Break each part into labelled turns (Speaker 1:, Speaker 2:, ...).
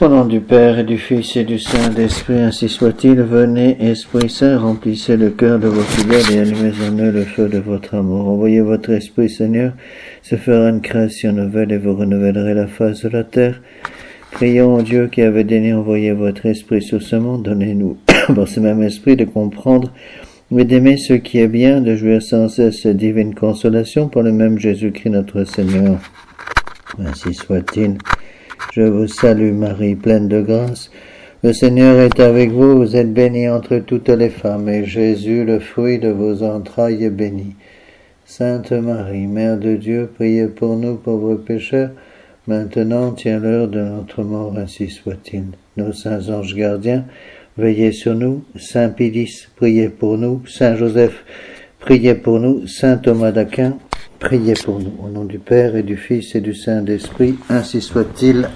Speaker 1: Au nom du Père et du Fils et du Saint-Esprit, ainsi soit-il. Venez, Esprit Saint, remplissez le cœur de vos fidèles et allumez en eux le feu de votre amour. Envoyez votre Esprit, Seigneur, se fera une création nouvelle et vous renouvellerez la face de la terre. Prions au Dieu qui avait daigné envoyer votre Esprit sur ce monde. Donnez-nous, par ce même Esprit, de comprendre et d'aimer ce qui est bien, de jouir sans cesse de divine consolation pour le même Jésus-Christ notre Seigneur. Ainsi soit-il. Je vous salue Marie, pleine de grâce. Le Seigneur est avec vous, vous êtes bénie entre toutes les femmes, et Jésus, le fruit de vos entrailles, est béni. Sainte Marie, Mère de Dieu, priez pour nous pauvres pécheurs, maintenant et à l'heure de notre mort, ainsi soit-il. Nos saints anges gardiens, veillez sur nous. Saint Pédis, priez pour nous. Saint Joseph, priez pour nous. Saint Thomas d'Aquin, priez pour nous. Au nom du Père et du Fils et du Saint-Esprit, ainsi soit-il.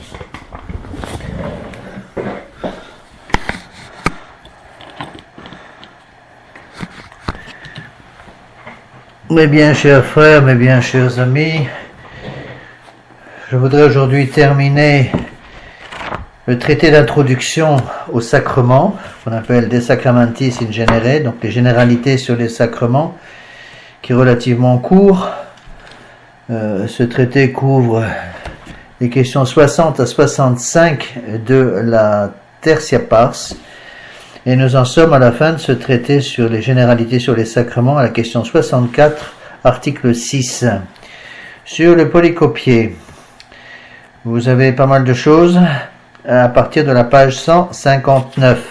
Speaker 1: Mes bien chers frères, mes bien chers amis, je voudrais aujourd'hui terminer le traité d'introduction aux sacrements, qu'on appelle De Sacramentis in Genere, donc les généralités sur les sacrements, qui est relativement court. Ce traité couvre les questions 60 à 65 de la Tertia Pars, et nous en sommes à la fin de ce traité sur les généralités sur les sacrements, à la question 64, article 6. Sur le polycopier, vous avez pas mal de choses à partir de la page 159.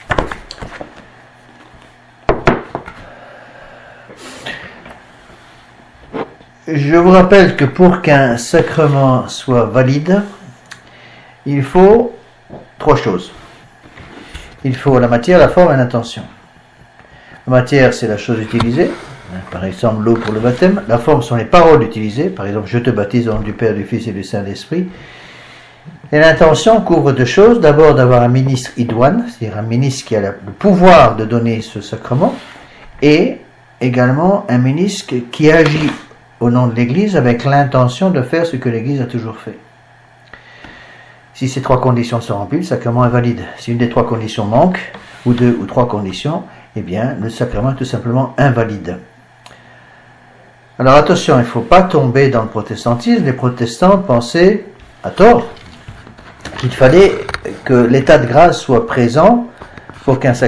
Speaker 1: Je vous rappelle que pour qu'un sacrement soit valide, il faut trois choses. Il faut la matière, la forme et l'intention. La matière, c'est la chose utilisée, par exemple l'eau pour le baptême. La forme sont les paroles utilisées, par exemple je te baptise au nom du Père, du Fils et du Saint-Esprit. Et l'intention couvre deux choses. D'abord d'avoir un ministre idoine, c'est-à-dire un ministre qui a le pouvoir de donner ce sacrement, et également un ministre qui agit au nom de l'Église avec l'intention de faire ce que l'Église a toujours fait. Si ces trois conditions sont remplies, le sacrement est valide. Si une des trois conditions manque, ou deux ou trois conditions, eh bien le sacrement est tout simplement invalide. Alors attention, il ne faut pas tomber dans le protestantisme. Les protestants pensaient, à tort, qu'il fallait que l'état de grâce soit présent pour qu'un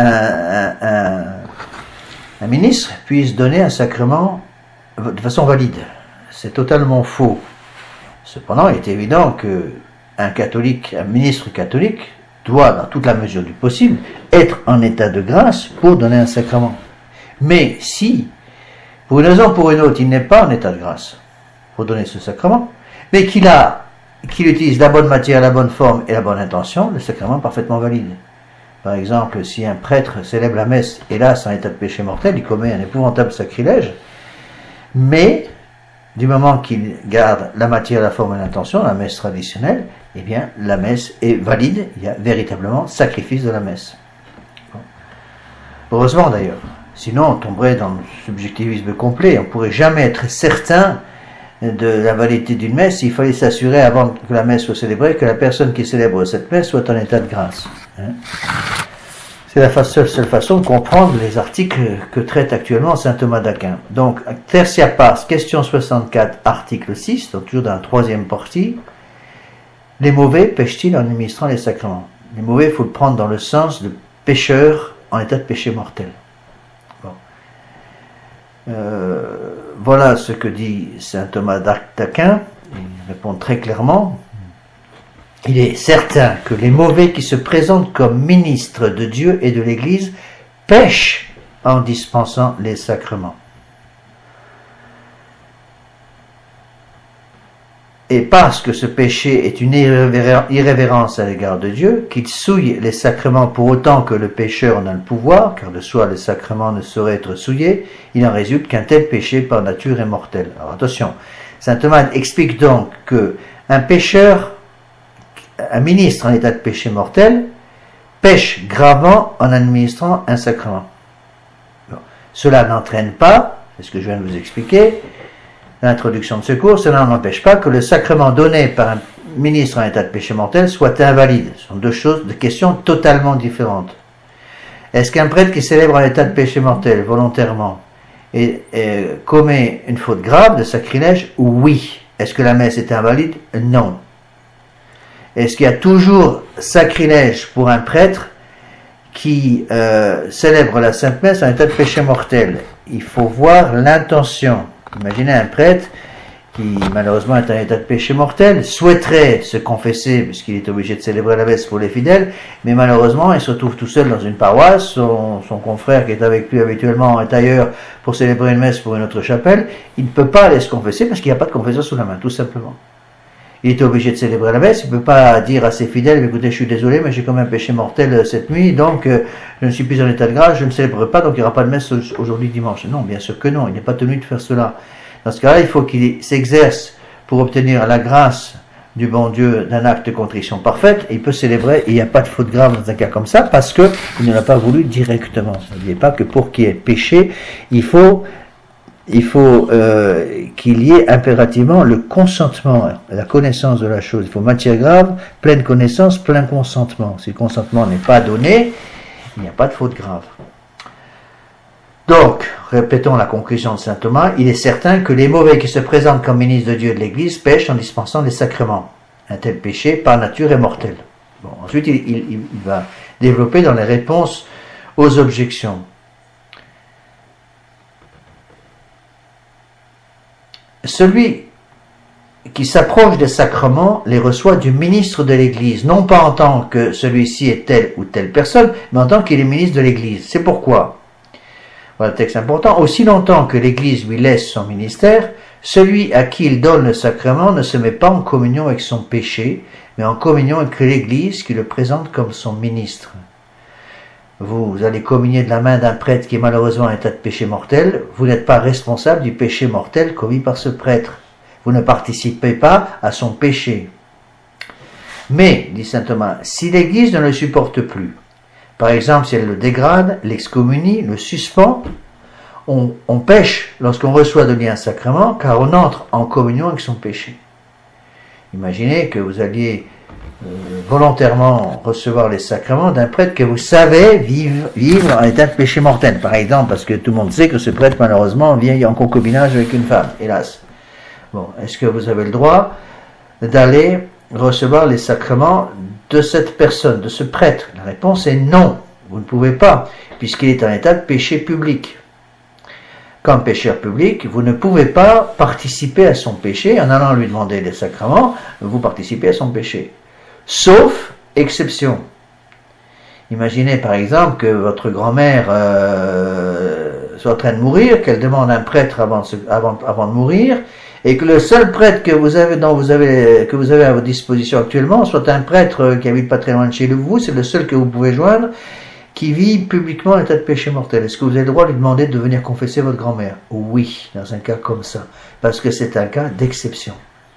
Speaker 1: un ministre puisse donner un sacrement de façon valide. C'est totalement faux. Cependant, il est évident que un catholique, un ministre catholique, doit, dans toute la mesure du possible, être en état de grâce pour donner un sacrement. Mais si, pour une raison ou pour une autre, il n'est pas en état de grâce pour donner ce sacrement, mais qu'il utilise la bonne matière, la bonne forme et la bonne intention, le sacrement est parfaitement valide. Par exemple, si un prêtre célèbre la messe, hélas, en état de péché mortel, il commet un épouvantable sacrilège, mais du moment qu'il garde la matière, la forme et l'intention, la messe traditionnelle, eh bien, la messe est valide, il y a véritablement sacrifice de la messe. Bon. Heureusement d'ailleurs, sinon on tomberait dans le subjectivisme complet, on ne pourrait jamais être certain de la validité d'une messe. Il fallait s'assurer avant que la messe soit célébrée que la personne qui célèbre cette messe soit en état de grâce. C'est la seule façon de comprendre les articles que traite actuellement saint Thomas d'Aquin. Donc, Tertia Pars, question 64, article 6, donc toujours dans la troisième partie. Les mauvais pêchent-ils en administrant les sacrements? Les mauvais, il faut le prendre dans le sens de pécheurs en état de péché mortel. Bon. Voilà ce que dit saint Thomas d'Aquin. Il répond très clairement. Il est certain que les mauvais qui se présentent comme ministres de Dieu et de l'Église pêchent en dispensant les sacrements. Et parce que ce péché est une irrévérence à l'égard de Dieu, qu'ils souillent les sacrements pour autant que le pécheur en a le pouvoir, car de soi les sacrements ne sauraient être souillés, il en résulte qu'un tel péché par nature est mortel. Alors attention, saint Thomas explique donc que un pécheur, un ministre en état de péché mortel, pêche gravement en administrant un sacrement. Bon. Cela n'entraîne pas, c'est ce que je viens de vous expliquer, l'introduction de ce cours, cela n'empêche pas que le sacrement donné par un ministre en état de péché mortel soit invalide. Ce sont deux questions totalement différentes. Est-ce qu'un prêtre qui célèbre en état de péché mortel volontairement commet une faute grave de sacrilège? Oui. Est-ce que la messe est invalide? Non. Est-ce qu'il y a toujours sacrilège pour un prêtre qui célèbre la Sainte Messe en état de péché mortel? Il faut voir l'intention. Imaginez un prêtre qui malheureusement est en état de péché mortel, souhaiterait se confesser puisqu'il est obligé de célébrer la messe pour les fidèles, mais malheureusement il se retrouve tout seul dans une paroisse, son confrère qui est avec lui habituellement est ailleurs pour célébrer une messe pour une autre chapelle, il ne peut pas aller se confesser parce qu'il n'y a pas de confesseur sous la main, tout simplement. Il est obligé de célébrer la messe, il ne peut pas dire à ses fidèles, écoutez, je suis désolé, mais j'ai commis un péché mortel cette nuit, donc je ne suis plus en état de grâce, je ne célébrerai pas, donc il n'y aura pas de messe aujourd'hui dimanche. Non, bien sûr que non, il n'est pas tenu de faire cela. Dans ce cas-là, il faut qu'il s'exerce pour obtenir la grâce du bon Dieu d'un acte de contrition parfaite, et il peut célébrer, et il n'y a pas de faute grave dans un cas comme ça, parce qu'il ne l'a pas voulu directement. N'oubliez pas que pour qu'il y ait péché, il faut qu'il y ait impérativement le consentement, la connaissance de la chose. Il faut matière grave, pleine connaissance, plein consentement. Si le consentement n'est pas donné, il n'y a pas de faute grave. Donc, répétons la conclusion de saint Thomas, il est certain que les mauvais qui se présentent comme ministres de Dieu et de l'Église pêchent en dispensant les sacrements. Un tel péché, par nature, est mortel. Bon, ensuite, il va développer dans les réponses aux objections. Celui qui s'approche des sacrements les reçoit du ministre de l'Église, non pas en tant que celui-ci est telle ou telle personne, mais en tant qu'il est ministre de l'Église. C'est pourquoi, voilà le texte important, aussi longtemps que l'Église lui laisse son ministère, celui à qui il donne le sacrement ne se met pas en communion avec son péché, mais en communion avec l'Église qui le présente comme son ministre. Vous allez communier de la main d'un prêtre qui est malheureusement en état de péché mortel, vous n'êtes pas responsable du péché mortel commis par ce prêtre. Vous ne participez pas à son péché. Mais, dit saint Thomas, si l'Église ne le supporte plus, par exemple si elle le dégrade, l'excommunie, le suspend, on pêche lorsqu'on reçoit de lui un sacrement, car on entre en communion avec son péché. Imaginez que vous alliez volontairement recevoir les sacrements d'un prêtre que vous savez vivre en état de péché mortel, par exemple, parce que tout le monde sait que ce prêtre malheureusement vient en concubinage avec une femme, hélas. Bon, est-ce que vous avez le droit d'aller recevoir les sacrements de cette personne, de ce prêtre? La réponse est non, vous ne pouvez pas, puisqu'il est en état de péché public. Comme pécheur public, vous ne pouvez pas participer à son péché en allant lui demander les sacrements, vous participez à son péché. Sauf exception. Imaginez par exemple que votre grand-mère soit en train de mourir, qu'elle demande un prêtre avant de mourir, et que le seul prêtre que vous avez à votre disposition actuellement soit un prêtre qui habite pas très loin de chez vous, c'est le seul que vous pouvez joindre, qui vit publiquement en état de péché mortel. Est-ce que vous avez le droit de lui demander de venir confesser votre grand-mère? Oui, dans un cas comme ça, parce que c'est un cas d'exception.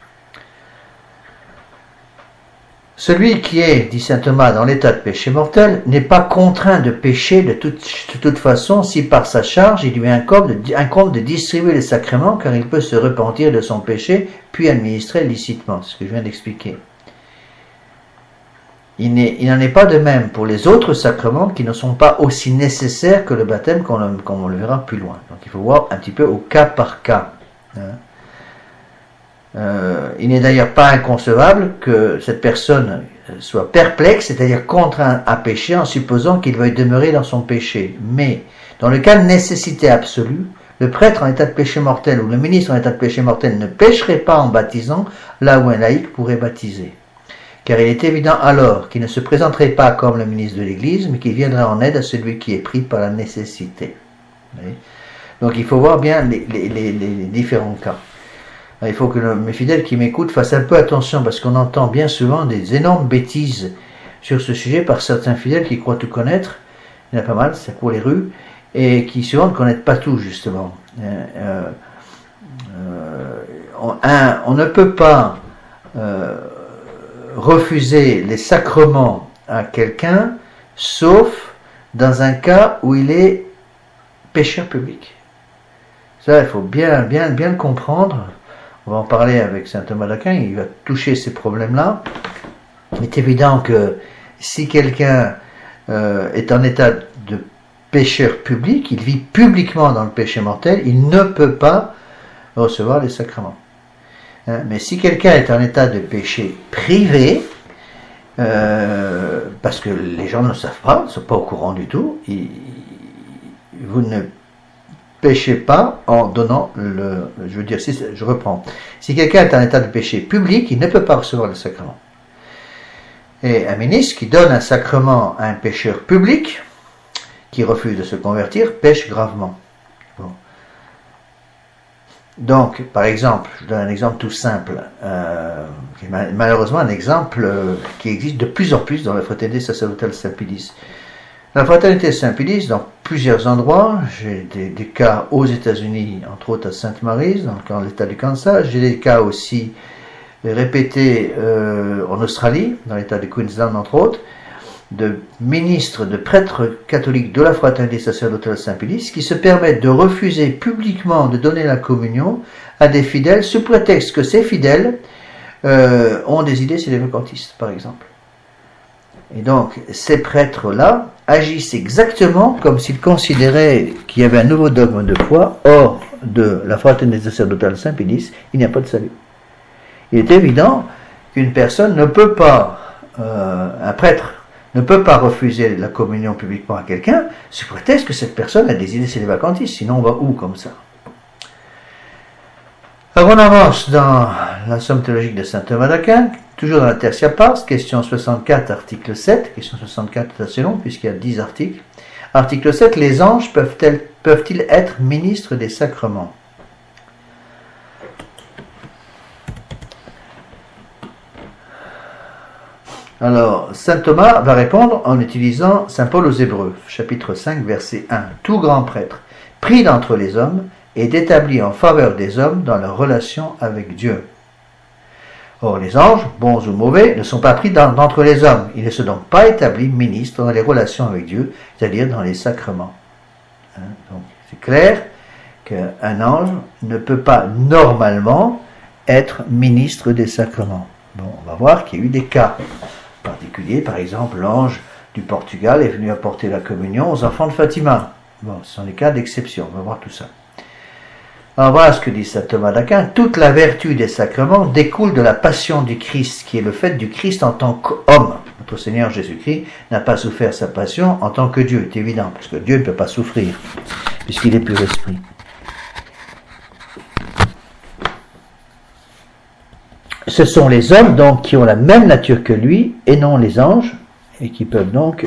Speaker 1: Celui qui est, dit saint Thomas, dans l'état de péché mortel, n'est pas contraint de pécher de toute façon si par sa charge il lui incombe de distribuer les sacrements, car il peut se repentir de son péché, puis administrer licitement, c'est ce que je viens d'expliquer. Il n'en est pas de même pour les autres sacrements qui ne sont pas aussi nécessaires que le baptême, comme on le verra plus loin. Donc il faut voir un petit peu au cas par cas. Il n'est d'ailleurs pas inconcevable que cette personne soit perplexe, c'est-à-dire contraint à pécher en supposant qu'il veuille demeurer dans son péché. Mais, dans le cas de nécessité absolue, le prêtre en état de péché mortel ou le ministre en état de péché mortel ne pécherait pas en baptisant là où un laïc pourrait baptiser. Car il est évident alors qu'il ne se présenterait pas comme le ministre de l'Église, mais qu'il viendrait en aide à celui qui est pris par la nécessité. Donc il faut voir bien les différents cas. Il faut que mes fidèles qui m'écoutent fassent un peu attention, parce qu'on entend bien souvent des énormes bêtises sur ce sujet par certains fidèles qui croient tout connaître. Il y en a pas mal, ça court les rues, et qui souvent ne connaissent pas tout, justement. On ne peut pas refuser les sacrements à quelqu'un, sauf dans un cas où il est pécheur public. Ça, il faut bien le comprendre. On va en parler avec saint Thomas d'Aquin, il va toucher ces problèmes-là. Il est évident que si quelqu'un est en état de pécheur public, il vit publiquement dans le péché mortel, il ne peut pas recevoir les sacrements. Mais si quelqu'un est en état de péché privé, parce que les gens ne le savent pas, ne sont pas au courant du tout, vous ne péchez pas en donnant le... Je veux dire, je reprends. Si quelqu'un est en état de péché public, il ne peut pas recevoir le sacrement. Et un ministre qui donne un sacrement à un pécheur public, qui refuse de se convertir, pêche gravement. Bon. Donc, par exemple, je donne un exemple tout simple, qui est malheureusement un exemple qui existe de plus en plus dans la fraternité sacerdotale Saint-Pédis. La fraternité Saint-Pédis, dans plusieurs endroits, j'ai des cas aux États-Unis, entre autres à Sainte-Maryse, dans l'état du Kansas, j'ai des cas aussi répétés en Australie, dans l'état du Queensland, entre autres, de ministres, de prêtres catholiques de la fraternité sacerdotale Saint-Pédis qui se permettent de refuser publiquement de donner la communion à des fidèles sous prétexte que ces fidèles ont des idées sédévacantistes, par exemple. Et donc, ces prêtres-là agissent exactement comme s'ils considéraient qu'il y avait un nouveau dogme de foi. Hors de la fraternité sacerdotale Saint-Pédis, il n'y a pas de salut. Il est évident qu'une personne ne peut pas, un prêtre ne peut pas refuser la communion publiquement à quelqu'un sous prétexte que cette personne a des idées sédévacantistes, sinon on va où comme ça? Alors on avance dans la somme théologique de saint Thomas d'Aquin, toujours dans la Tertia Pars, question 64, article 7, question 64 est assez long puisqu'il y a 10 articles. Article 7, les anges peuvent-ils être ministres des sacrements? Alors, saint Thomas va répondre en utilisant saint Paul aux Hébreux, chapitre 5, verset 1. Tout grand prêtre, pris d'entre les hommes, est établi en faveur des hommes dans leur relation avec Dieu. Or, les anges, bons ou mauvais, ne sont pas pris d'entre les hommes. Ils ne sont donc pas établis ministres dans les relations avec Dieu, c'est-à-dire dans les sacrements. Donc, c'est clair qu'un ange ne peut pas normalement être ministre des sacrements. Bon, on va voir qu'il y a eu des cas particuliers. Par exemple, l'ange du Portugal est venu apporter la communion aux enfants de Fatima. Bon, ce sont des cas d'exception. On va voir tout ça. Alors voilà ce que dit saint Thomas d'Aquin. Toute la vertu des sacrements découle de la passion du Christ, qui est le fait du Christ en tant qu'homme. Notre Seigneur Jésus-Christ n'a pas souffert sa passion en tant que Dieu, c'est évident, parce que Dieu ne peut pas souffrir, puisqu'il est pur esprit. Ce sont les hommes donc qui ont la même nature que lui et non les anges et qui peuvent donc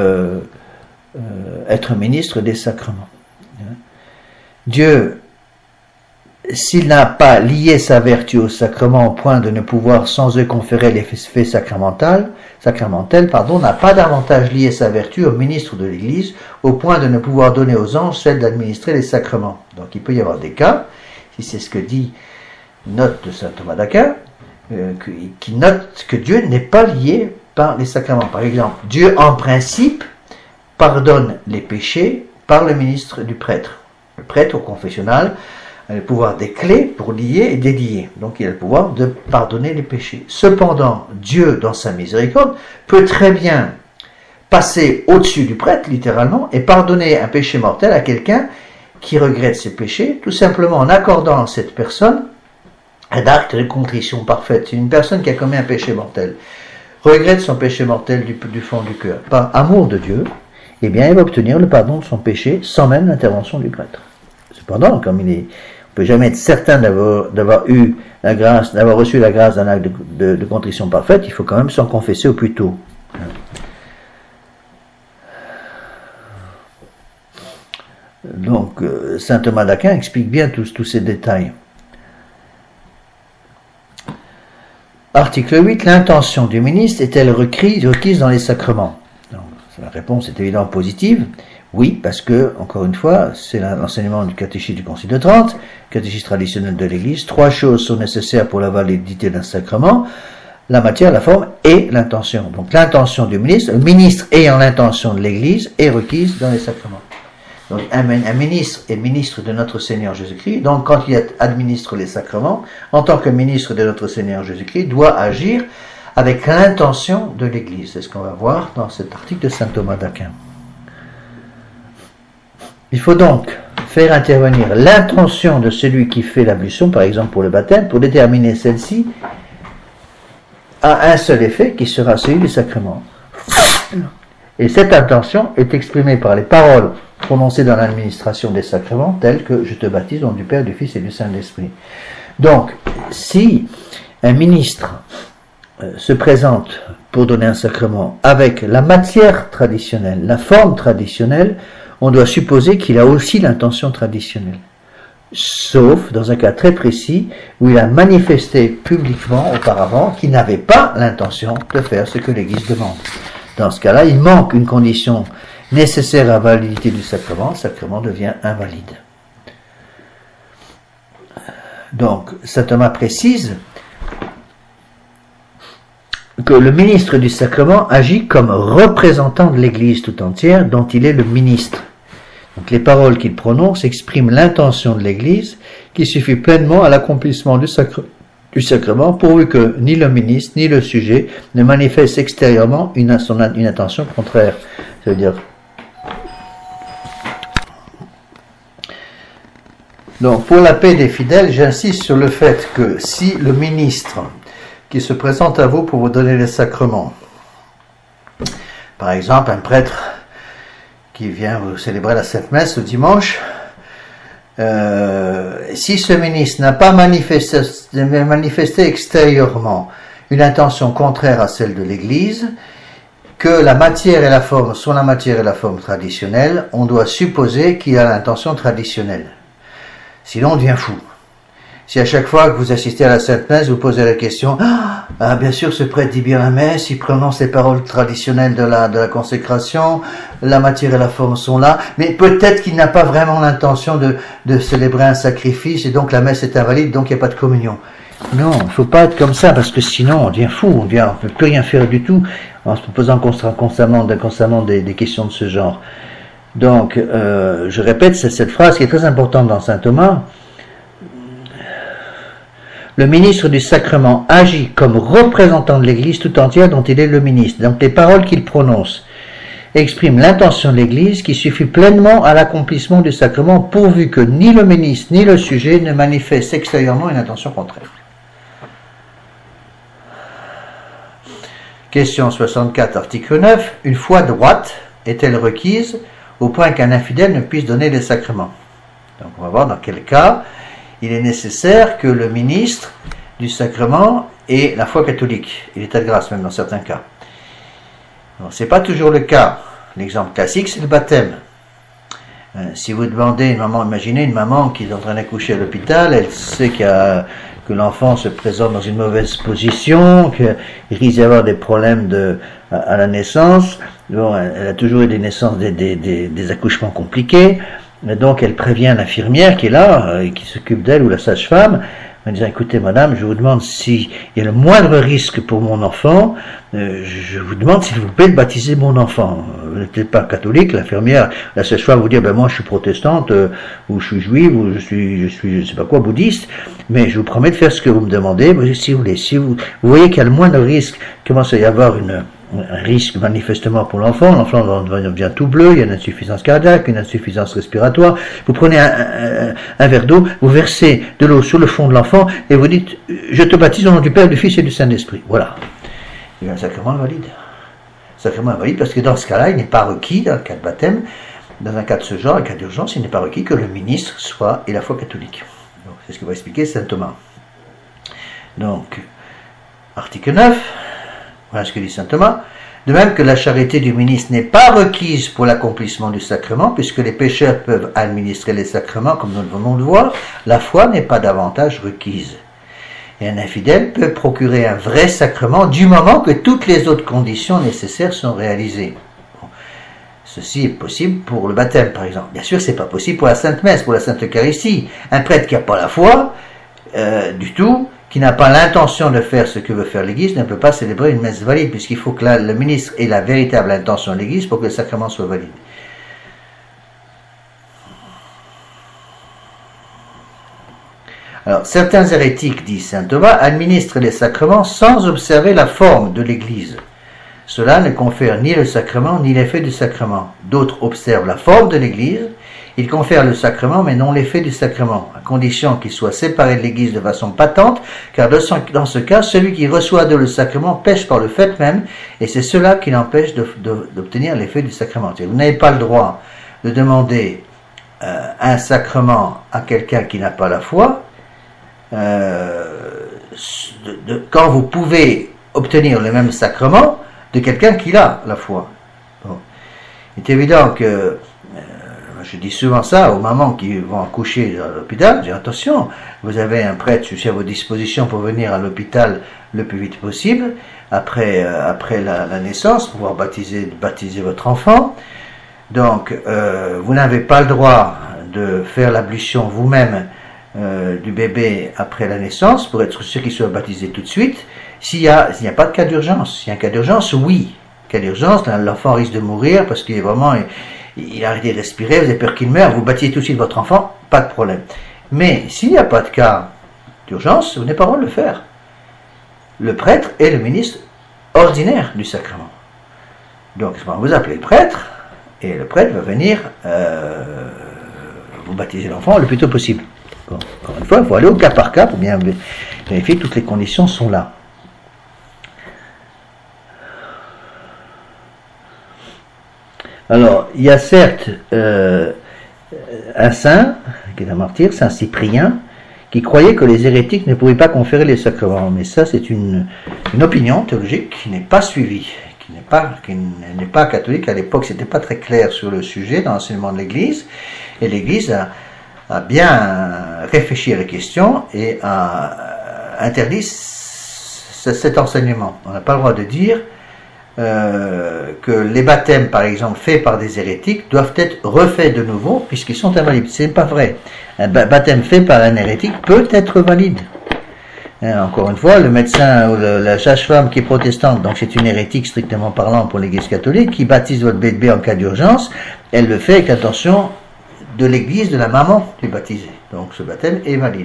Speaker 1: être ministres des sacrements. Dieu, s'il n'a pas lié sa vertu au sacrement au point de ne pouvoir sans eux conférer l'effet sacramentel, n'a pas davantage lié sa vertu au ministre de l'Église au point de ne pouvoir donner aux anges celle d'administrer les sacrements. Donc il peut y avoir des cas, si c'est ce que dit note de saint Thomas d'Aquin, qui note que Dieu n'est pas lié par les sacrements. Par exemple, Dieu en principe pardonne les péchés par le ministre du prêtre. Le prêtre au confessionnal a le pouvoir des clés pour lier et délier. Donc il a le pouvoir de pardonner les péchés. Cependant, Dieu, dans sa miséricorde, peut très bien passer au-dessus du prêtre, littéralement, et pardonner un péché mortel à quelqu'un qui regrette ses péchés, tout simplement en accordant à cette personne un acte de contrition parfaite. C'est une personne qui a commis un péché mortel, regrette son péché mortel du fond du cœur, par amour de Dieu, eh bien il va obtenir le pardon de son péché sans même l'intervention du prêtre. Cependant, comme on ne peut jamais être certain d'avoir reçu la grâce d'un acte de contrition parfaite, il faut quand même s'en confesser au plus tôt. Donc, saint Thomas d'Aquin explique bien tous ces détails. Article 8. L'intention du ministre est-elle requise dans les sacrements? Donc, la réponse est évidemment positive. Oui, parce que, encore une fois, c'est l'enseignement du catéchisme du Concile de Trente, catéchisme traditionnel de l'Église. 3 choses sont nécessaires pour la validité d'un sacrement: la matière, la forme et l'intention. Donc l'intention du ministre, le ministre ayant l'intention de l'Église, est requise dans les sacrements. Donc un ministre est ministre de notre Seigneur Jésus-Christ. Donc quand il administre les sacrements, en tant que ministre de notre Seigneur Jésus-Christ, doit agir avec l'intention de l'Église. C'est ce qu'on va voir dans cet article de saint Thomas d'Aquin. Il faut donc faire intervenir l'intention de celui qui fait l'ablution, par exemple pour le baptême, pour déterminer celle-ci à un seul effet qui sera celui du sacrement. Et cette intention est exprimée par les paroles prononcées dans l'administration des sacrements, telles que « Je te baptise au nom du Père, du Fils et du Saint-Esprit ». Donc, si un ministre se présente pour donner un sacrement avec la matière traditionnelle, la forme traditionnelle, on doit supposer qu'il a aussi l'intention traditionnelle. Sauf dans un cas très précis où il a manifesté publiquement auparavant qu'il n'avait pas l'intention de faire ce que l'Église demande. Dans ce cas-là, il manque une condition nécessaire à la validité du sacrement, le sacrement devient invalide. Donc, saint Thomas précise que le ministre du sacrement agit comme représentant de l'Église tout entière dont il est le ministre. Donc les paroles qu'il prononce expriment l'intention de l'Église qui suffit pleinement à l'accomplissement du sacrement pourvu que ni le ministre ni le sujet ne manifestent extérieurement une intention contraire. Ça veut dire... Donc pour la paix des fidèles, j'insiste sur le fait que si le ministre qui se présente à vous pour vous donner les sacrements, par exemple un prêtre qui vient vous célébrer la Sainte Messe le dimanche, si ce ministre n'a pas manifesté extérieurement une intention contraire à celle de l'Église, que la matière et la forme sont la matière et la forme traditionnelle, on doit supposer qu'il a l'intention traditionnelle. Sinon on devient fou. Si à chaque fois que vous assistez à la Sainte Messe, vous posez la question, bien sûr ce prêtre dit bien la messe, il prononce les paroles traditionnelles de la consécration, la matière et la forme sont là, mais peut-être qu'il n'a pas vraiment l'intention de célébrer un sacrifice, et donc la messe est invalide, donc il n'y a pas de communion. Non, il ne faut pas être comme ça, parce que sinon on devient fou, on ne peut plus rien faire du tout, en se posant constamment des questions de ce genre. Donc, je répète, c'est cette phrase qui est très importante dans saint Thomas. Le ministre du sacrement agit comme représentant de l'Église tout entière dont il est le ministre. Donc les paroles qu'il prononce expriment l'intention de l'Église qui suffit pleinement à l'accomplissement du sacrement pourvu que ni le ministre ni le sujet ne manifestent extérieurement une intention contraire. Question 64, article 9. Une foi droite est-elle requise au point qu'un infidèle ne puisse donner les sacrements? Donc on va voir dans quel cas il est nécessaire que le ministre du sacrement ait la foi catholique, et l'état de grâce même dans certains cas. Ce n'est pas toujours le cas. L'exemple classique, c'est le baptême. Si vous demandez une maman, imaginez une maman qui est en train d'accoucher à l'hôpital, elle sait que l'enfant se présente dans une mauvaise position, qu'il risque d'y avoir des problèmes à la naissance. Bon, elle a toujours eu des naissances, des accouchements compliqués. Donc elle prévient l'infirmière qui est là, et qui s'occupe d'elle, ou la sage-femme, en disant, écoutez madame, je vous demande s'il y a le moindre risque pour mon enfant, je vous demande s'il vous plaît de baptiser mon enfant. Vous n'êtes pas catholique, l'infirmière, la sage-femme vous dit, ben moi je suis protestante, ou je suis juive, ou je suis je sais pas quoi, bouddhiste, mais je vous promets de faire ce que vous me demandez, mais si vous voulez, si vous voyez qu'il y a le moindre risque, commence à y avoir un risque manifestement pour l'enfant devient tout bleu, il y a une insuffisance cardiaque, une insuffisance respiratoire, vous prenez un verre d'eau, vous versez de l'eau sur le fond de l'enfant et vous dites, je te baptise au nom du Père, du Fils et du Saint-Esprit. Voilà. Il y a un sacrement invalide. Sacrement invalide parce que dans ce cas-là, il n'est pas requis, dans le cas de baptême, dans un cas de ce genre, un cas d'urgence, il n'est pas requis que le ministre ait la foi catholique. Donc, c'est ce que va expliquer saint Thomas. Donc, article 9, voilà ce que dit saint Thomas. De même que la charité du ministre n'est pas requise pour l'accomplissement du sacrement, puisque les pécheurs peuvent administrer les sacrements, comme nous venons de voir, la foi n'est pas davantage requise. Et un infidèle peut procurer un vrai sacrement du moment que toutes les autres conditions nécessaires sont réalisées. Bon. Ceci est possible pour le baptême, par exemple. Bien sûr, c'est pas possible pour la Sainte Messe, pour la Sainte Eucharistie. Un prêtre qui n'a pas la foi, du tout, qui n'a pas l'intention de faire ce que veut faire l'Église, ne peut pas célébrer une messe valide, puisqu'il faut que le ministre ait la véritable intention de l'Église pour que le sacrement soit valide. Alors, certains hérétiques, dit saint Thomas, administrent les sacrements sans observer la forme de l'Église. Cela ne confère ni le sacrement ni l'effet du sacrement. D'autres observent la forme de l'Église. Ils confèrent le sacrement, mais non l'effet du sacrement, à condition qu'il soit séparé de l'Église de façon patente, car dans ce cas, celui qui reçoit le sacrement pêche par le fait même, et c'est cela qui l'empêche d'obtenir l'effet du sacrement. Vous n'avez pas le droit de demander un sacrement à quelqu'un qui n'a pas la foi, quand vous pouvez obtenir le même sacrement de quelqu'un qui a la foi. Bon. Il est évident que je dis souvent ça aux mamans qui vont accoucher à l'hôpital, je dis attention, vous avez un prêtre à vos dispositions pour venir à l'hôpital le plus vite possible, après la naissance, pouvoir baptiser votre enfant. Donc, vous n'avez pas le droit de faire l'ablution vous-même du bébé après la naissance, pour être sûr qu'il soit baptisé tout de suite, s'il n'y a pas de cas d'urgence. S'il y a un cas d'urgence, oui. Cas d'urgence, l'enfant risque de mourir parce qu'il est vraiment... il a arrêté de respirer, vous avez peur qu'il meure, vous baptisez tout de suite votre enfant, pas de problème. Mais s'il n'y a pas de cas d'urgence, vous n'avez pas le droit de le faire. Le prêtre est le ministre ordinaire du sacrement. Donc, vous appelez le prêtre, et le prêtre va venir vous baptiser l'enfant le plus tôt possible. Bon, encore une fois, il faut aller au cas par cas pour bien vérifier que toutes les conditions sont là. Alors, il y a certes un saint, qui est un martyr, Saint Cyprien, qui croyait que les hérétiques ne pouvaient pas conférer les sacrements. Mais ça, c'est une opinion théologique qui n'est pas suivie, qui n'est pas catholique. À l'époque, c'était pas très clair sur le sujet dans l'enseignement de l'Église. Et l'Église a bien réfléchi à la question et a interdit cet enseignement. On n'a pas le droit de dire que les baptêmes, par exemple, faits par des hérétiques, doivent être refaits de nouveau puisqu'ils sont invalides. C'est pas vrai. Un baptême fait par un hérétique peut être valide. Encore une fois, le médecin ou la sage-femme qui est protestante, donc c'est une hérétique strictement parlant pour l'Église catholique, qui baptise votre bébé en cas d'urgence, elle le fait avec l'intention de l'Église, de la maman du baptisé. Donc ce baptême est valide.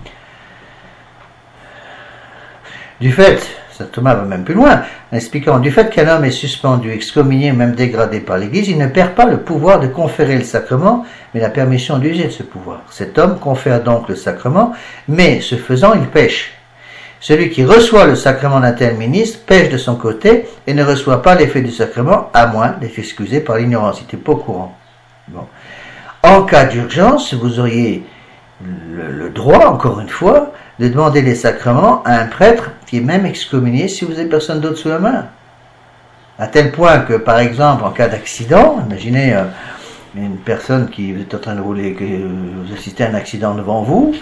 Speaker 1: Du fait, saint Thomas va même plus loin, en expliquant, du fait qu'un homme est suspendu, excommunié, même dégradé par l'Église, il ne perd pas le pouvoir de conférer le sacrement, mais la permission d'user de ce pouvoir. Cet homme confère donc le sacrement, mais ce faisant, il pêche. Celui qui reçoit le sacrement d'un tel ministre pêche de son côté et ne reçoit pas l'effet du sacrement, à moins d'être excusé par l'ignorance. Il n'était pas au courant. Bon. En cas d'urgence, vous auriez le droit, encore une fois, de demander les sacrements à un prêtre qui est même excommunié si vous avez personne d'autre sous la main. À tel point que, par exemple, en cas d'accident, imaginez une personne qui est en train de rouler, que vous assistez à un accident devant vous,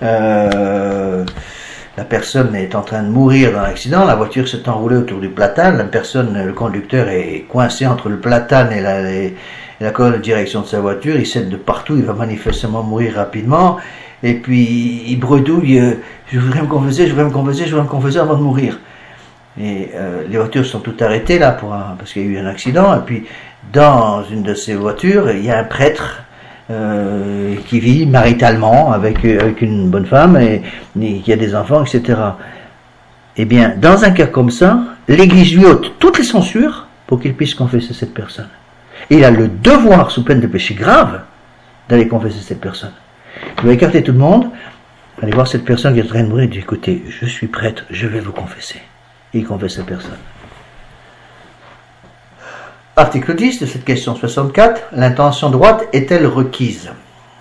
Speaker 1: la personne est en train de mourir dans l'accident, la voiture s'est enroulée autour du platane, le conducteur est coincé entre le platane et la colonne de direction de sa voiture, il cède de partout, il va manifestement mourir rapidement, et puis il bredouille, je voudrais me confesser avant de mourir. Et les voitures sont toutes arrêtées là parce qu'il y a eu un accident, et puis dans une de ces voitures, il y a un prêtre qui vit maritalement avec une bonne femme et qui a des enfants, etc. Eh bien, dans un cas comme ça, l'Église lui ôte toutes les censures pour qu'il puisse confesser cette personne. Et il a le devoir, sous peine de péché grave, d'aller confesser cette personne. Il va écarter tout le monde, aller voir cette personne qui est en train de mourir et dire, écoutez, je suis prêtre, je vais vous confesser. Et il confesse cette personne. Article 10 de cette question 64, l'intention droite est-elle requise?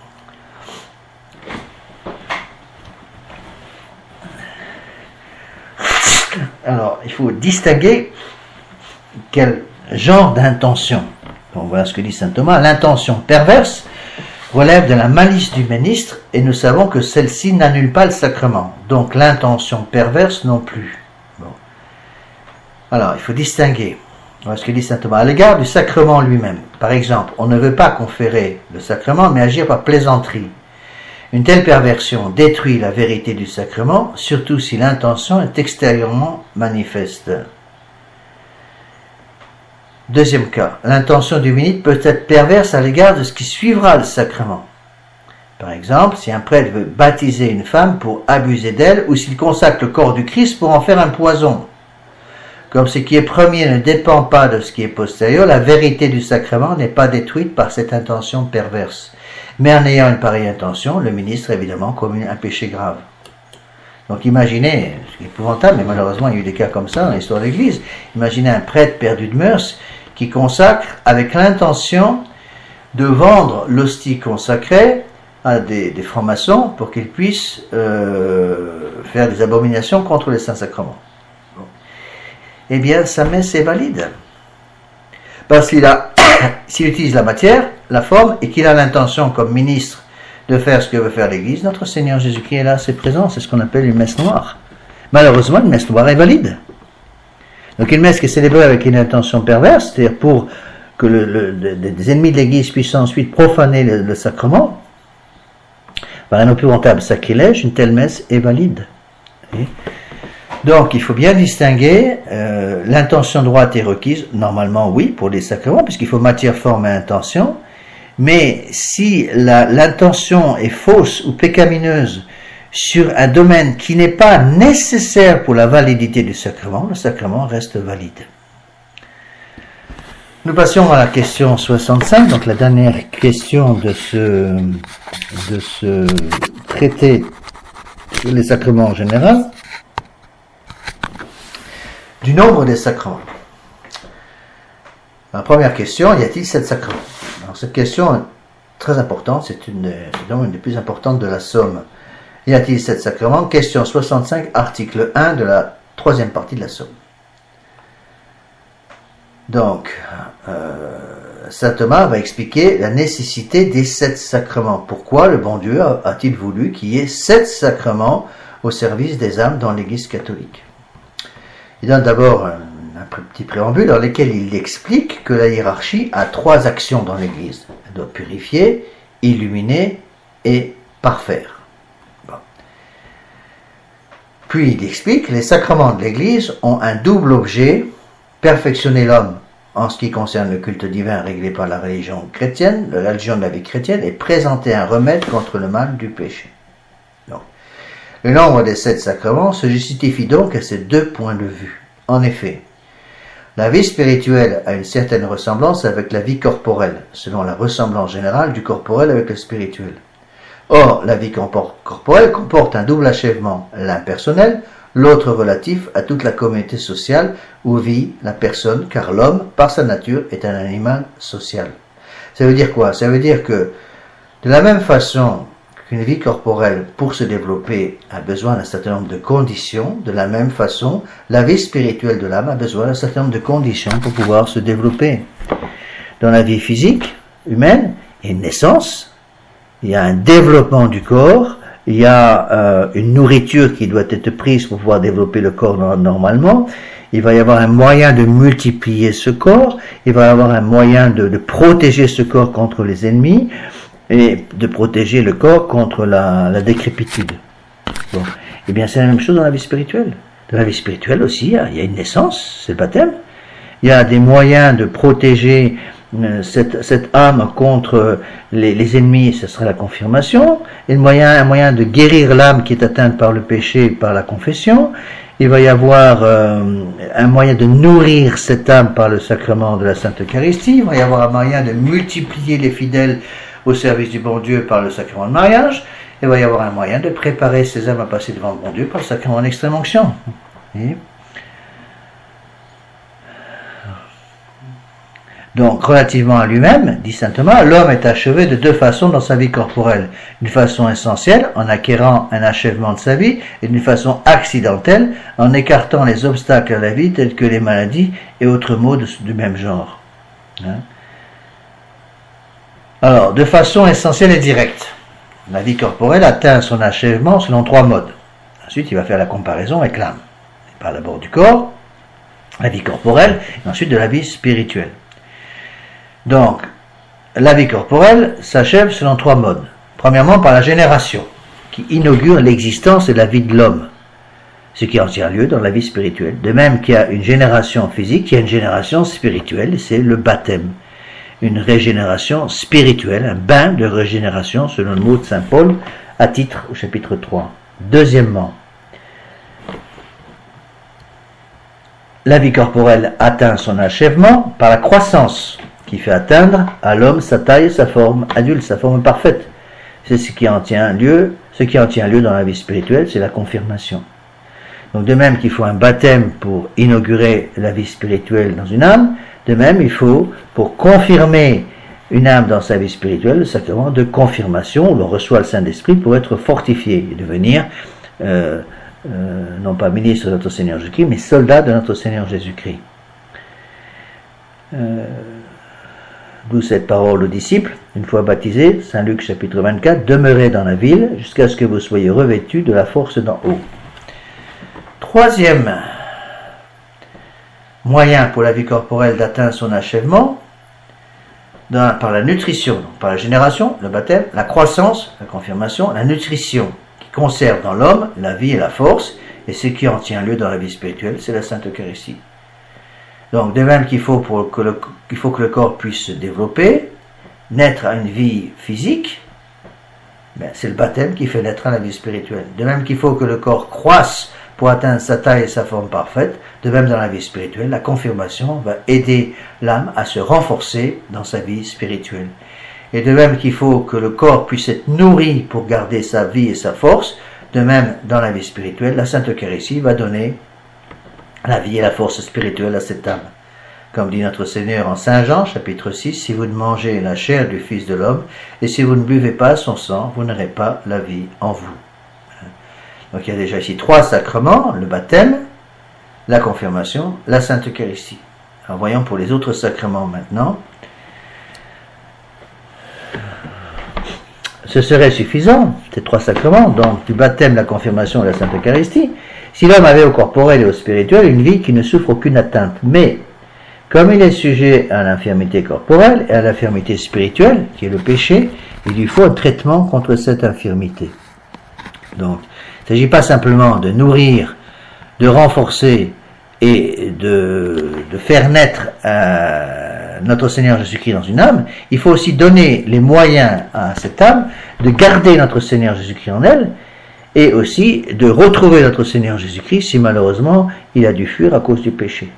Speaker 1: Alors, il faut distinguer quel genre d'intention. Voilà ce que dit saint Thomas. L'intention perverse relève de la malice du ministre et nous savons que celle-ci n'annule pas le sacrement. Donc l'intention perverse non plus. Bon. Alors, il faut distinguer. Voilà ce que dit saint Thomas. À l'égard du sacrement lui-même, par exemple, on ne veut pas conférer le sacrement, mais agir par plaisanterie. Une telle perversion détruit la vérité du sacrement, surtout si l'intention est extérieurement manifeste. Deuxième cas, l'intention du ministre peut être perverse à l'égard de ce qui suivra le sacrement. Par exemple, si un prêtre veut baptiser une femme pour abuser d'elle, ou s'il consacre le corps du Christ pour en faire un poison. Comme ce qui est premier ne dépend pas de ce qui est postérieur, la vérité du sacrement n'est pas détruite par cette intention perverse. Mais en ayant une pareille intention, le ministre évidemment commet un péché grave. Donc imaginez, c'est épouvantable, mais malheureusement il y a eu des cas comme ça dans l'histoire de l'Église, imaginez un prêtre perdu de mœurs qui consacre avec l'intention de vendre l'hostie consacrée à des francs-maçons pour qu'ils puissent faire des abominations contre les saints sacrements. Bon. Eh bien, sa messe est valide. Parce s'il utilise la matière, la forme, et qu'il a l'intention comme ministre de faire ce que veut faire l'Église, notre Seigneur Jésus-Christ est là, c'est présent, c'est ce qu'on appelle une messe noire. Malheureusement, une messe noire est valide. Donc une messe qui est célébrée avec une intention perverse, c'est-à-dire pour que des ennemis de l'Église puissent ensuite profaner le sacrement, par un épouvantable sacrilège, une telle messe est valide. Donc il faut bien distinguer, l'intention droite est requise, normalement oui, pour les sacrements, puisqu'il faut matière, forme et intention, mais si l'intention est fausse ou pécamineuse sur un domaine qui n'est pas nécessaire pour la validité du sacrement, le sacrement reste valide. Nous passions à la question 65, donc la dernière question de ce traité sur les sacrements en général. Du nombre des sacrements. La première question, y a-t-il 7 sacrements? Alors, cette question est très importante, c'est une des plus importantes de la Somme. Y a-t-il 7 sacrements? Question 65, article 1 de la 3e partie de la Somme. Donc, saint Thomas va expliquer la nécessité des 7 sacrements. Pourquoi le bon Dieu a-t-il voulu qu'il y ait 7 sacrements au service des âmes dans l'Église catholique? Il donne d'abord un petit préambule dans lequel il explique que la hiérarchie a 3 actions dans l'Église. Elle doit purifier, illuminer et parfaire. Bon. Puis il explique que les sacrements de l'Église ont un double objet: perfectionner l'homme en ce qui concerne le culte divin réglé par la religion chrétienne, la religion de la vie chrétienne, et présenter un remède contre le mal du péché. Donc, le nombre des 7 sacrements se justifie donc à ces 2 points de vue. En effet, la vie spirituelle a une certaine ressemblance avec la vie corporelle, selon la ressemblance générale du corporel avec le spirituel. Or, la vie corporelle comporte un double achèvement, l'un personnel, l'autre relatif à toute la communauté sociale où vit la personne, car l'homme, par sa nature, est un animal social. Ça veut dire quoi? Ça veut dire que, de la même façon qu'une vie corporelle, pour se développer, a besoin d'un certain nombre de conditions, de la même façon, la vie spirituelle de l'âme a besoin d'un certain nombre de conditions pour pouvoir se développer. Dans la vie physique, humaine, il y a une naissance, il y a un développement du corps, il y a une nourriture qui doit être prise pour pouvoir développer le corps normalement, il va y avoir un moyen de multiplier ce corps, il va y avoir un moyen de protéger ce corps contre les ennemis, et de protéger le corps contre la décrépitude. Bon. Eh bien, c'est la même chose dans la vie spirituelle. Dans la vie spirituelle aussi, il y a une naissance, c'est le baptême. Il y a des moyens de protéger cette âme contre les ennemis, ce sera la confirmation. Et un moyen de guérir l'âme qui est atteinte par le péché, par la confession. Il va y avoir un moyen de nourrir cette âme par le sacrement de la Sainte Eucharistie. Il va y avoir un moyen de multiplier les fidèles au service du bon Dieu par le sacrement de mariage. Il va y avoir un moyen de préparer ces âmes à passer devant le bon Dieu par le sacrement d'extrême onction. Donc, relativement à lui-même, dit saint Thomas, l'homme est achevé de 2 façons dans sa vie corporelle. D'une façon essentielle, en acquérant un achèvement de sa vie, et d'une façon accidentelle, en écartant les obstacles à la vie tels que les maladies et autres maux du même genre. Alors, de façon essentielle et directe, la vie corporelle atteint son achèvement selon 3 modes. Ensuite, il va faire la comparaison avec l'âme. Il parle d'abord du corps, la vie corporelle, et ensuite de la vie spirituelle. Donc, la vie corporelle s'achève selon 3 modes. Premièrement, par la génération, qui inaugure l'existence et la vie de l'homme, ce qui en tient lieu dans la vie spirituelle. De même qu'il y a une génération physique, il y a une génération spirituelle, et c'est le baptême. une régénération spirituelle, un bain de régénération, selon le mot de saint Paul, à titre au chapitre 3. Deuxièmement, la vie corporelle atteint son achèvement par la croissance qui fait atteindre à l'homme sa taille, sa forme adulte, sa forme parfaite. C'est ce qui en tient lieu. Ce qui en tient lieu dans la vie spirituelle, c'est la confirmation. Donc de même qu'il faut un baptême pour inaugurer la vie spirituelle dans une âme, de même il faut, pour confirmer une âme dans sa vie spirituelle, le sacrement de confirmation, où l'on reçoit le Saint-Esprit pour être fortifié et devenir non pas ministre de notre Seigneur Jésus-Christ, mais soldat de notre Seigneur Jésus-Christ. D'où cette parole aux disciples, une fois baptisés, Saint Luc chapitre 24, demeurez dans la ville jusqu'à ce que vous soyez revêtus de la force d'en haut. Troisième moyen pour la vie corporelle d'atteindre son achèvement, par la nutrition, donc par la génération, le baptême, la croissance, la confirmation, la nutrition, qui conserve dans l'homme la vie et la force, et ce qui en tient lieu dans la vie spirituelle, c'est la Sainte Eucharistie. Donc, de même qu'il faut que le corps puisse se développer, naître à une vie physique, ben, c'est le baptême qui fait naître à la vie spirituelle. De même qu'il faut que le corps croisse pour atteindre sa taille et sa forme parfaite, de même dans la vie spirituelle, la confirmation va aider l'âme à se renforcer dans sa vie spirituelle. Et de même qu'il faut que le corps puisse être nourri pour garder sa vie et sa force, de même dans la vie spirituelle, la Sainte Eucharistie va donner la vie et la force spirituelle à cette âme. Comme dit notre Seigneur en Saint Jean, chapitre 6, si vous ne mangez la chair du Fils de l'homme, et si vous ne buvez pas son sang, vous n'aurez pas la vie en vous. Donc il y a déjà ici 3 sacrements, le baptême, la confirmation, la Sainte Eucharistie. Alors voyons pour les autres sacrements maintenant. Ce serait suffisant, ces 3 sacrements, donc du baptême, la confirmation et la Sainte Eucharistie, si l'homme avait au corporel et au spirituel une vie qui ne souffre aucune atteinte. Mais, comme il est sujet à l'infirmité corporelle et à l'infirmité spirituelle, qui est le péché, il lui faut un traitement contre cette infirmité. Donc, il ne s'agit pas simplement de nourrir, de renforcer et de faire naître notre Seigneur Jésus-Christ dans une âme, il faut aussi donner les moyens à cette âme de garder notre Seigneur Jésus-Christ en elle, et aussi de retrouver notre Seigneur Jésus-Christ si malheureusement il a dû fuir à cause du péché.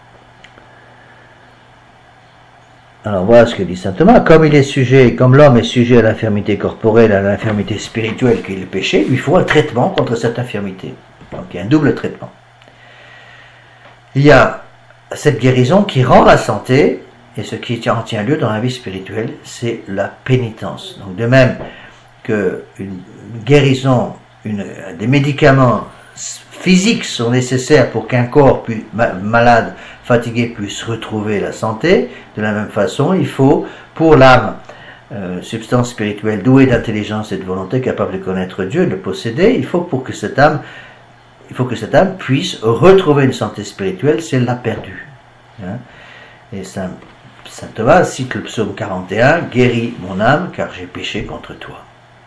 Speaker 1: Alors voilà ce que dit saint Thomas, comme l'homme est sujet à l'infirmité corporelle, à l'infirmité spirituelle qui est le péché, il lui faut un traitement contre cette infirmité. Donc il y a un double traitement. Il y a cette guérison qui rend la santé, et ce qui en tient lieu dans la vie spirituelle, c'est la pénitence. Donc de même qu'une guérison, des médicaments physiques sont nécessaires pour qu'un corps malade, fatigué, puisse retrouver la santé, de la même façon, il faut, pour l'âme, substance spirituelle douée d'intelligence et de volonté, capable de connaître Dieu, de le posséder, il faut que cette âme puisse retrouver une santé spirituelle si elle l'a perdue. Hein? Et saint Thomas cite le psaume 41, « Guéris mon âme, car j'ai péché contre toi ».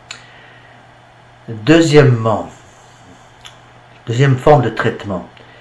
Speaker 1: Deuxième forme de traitement.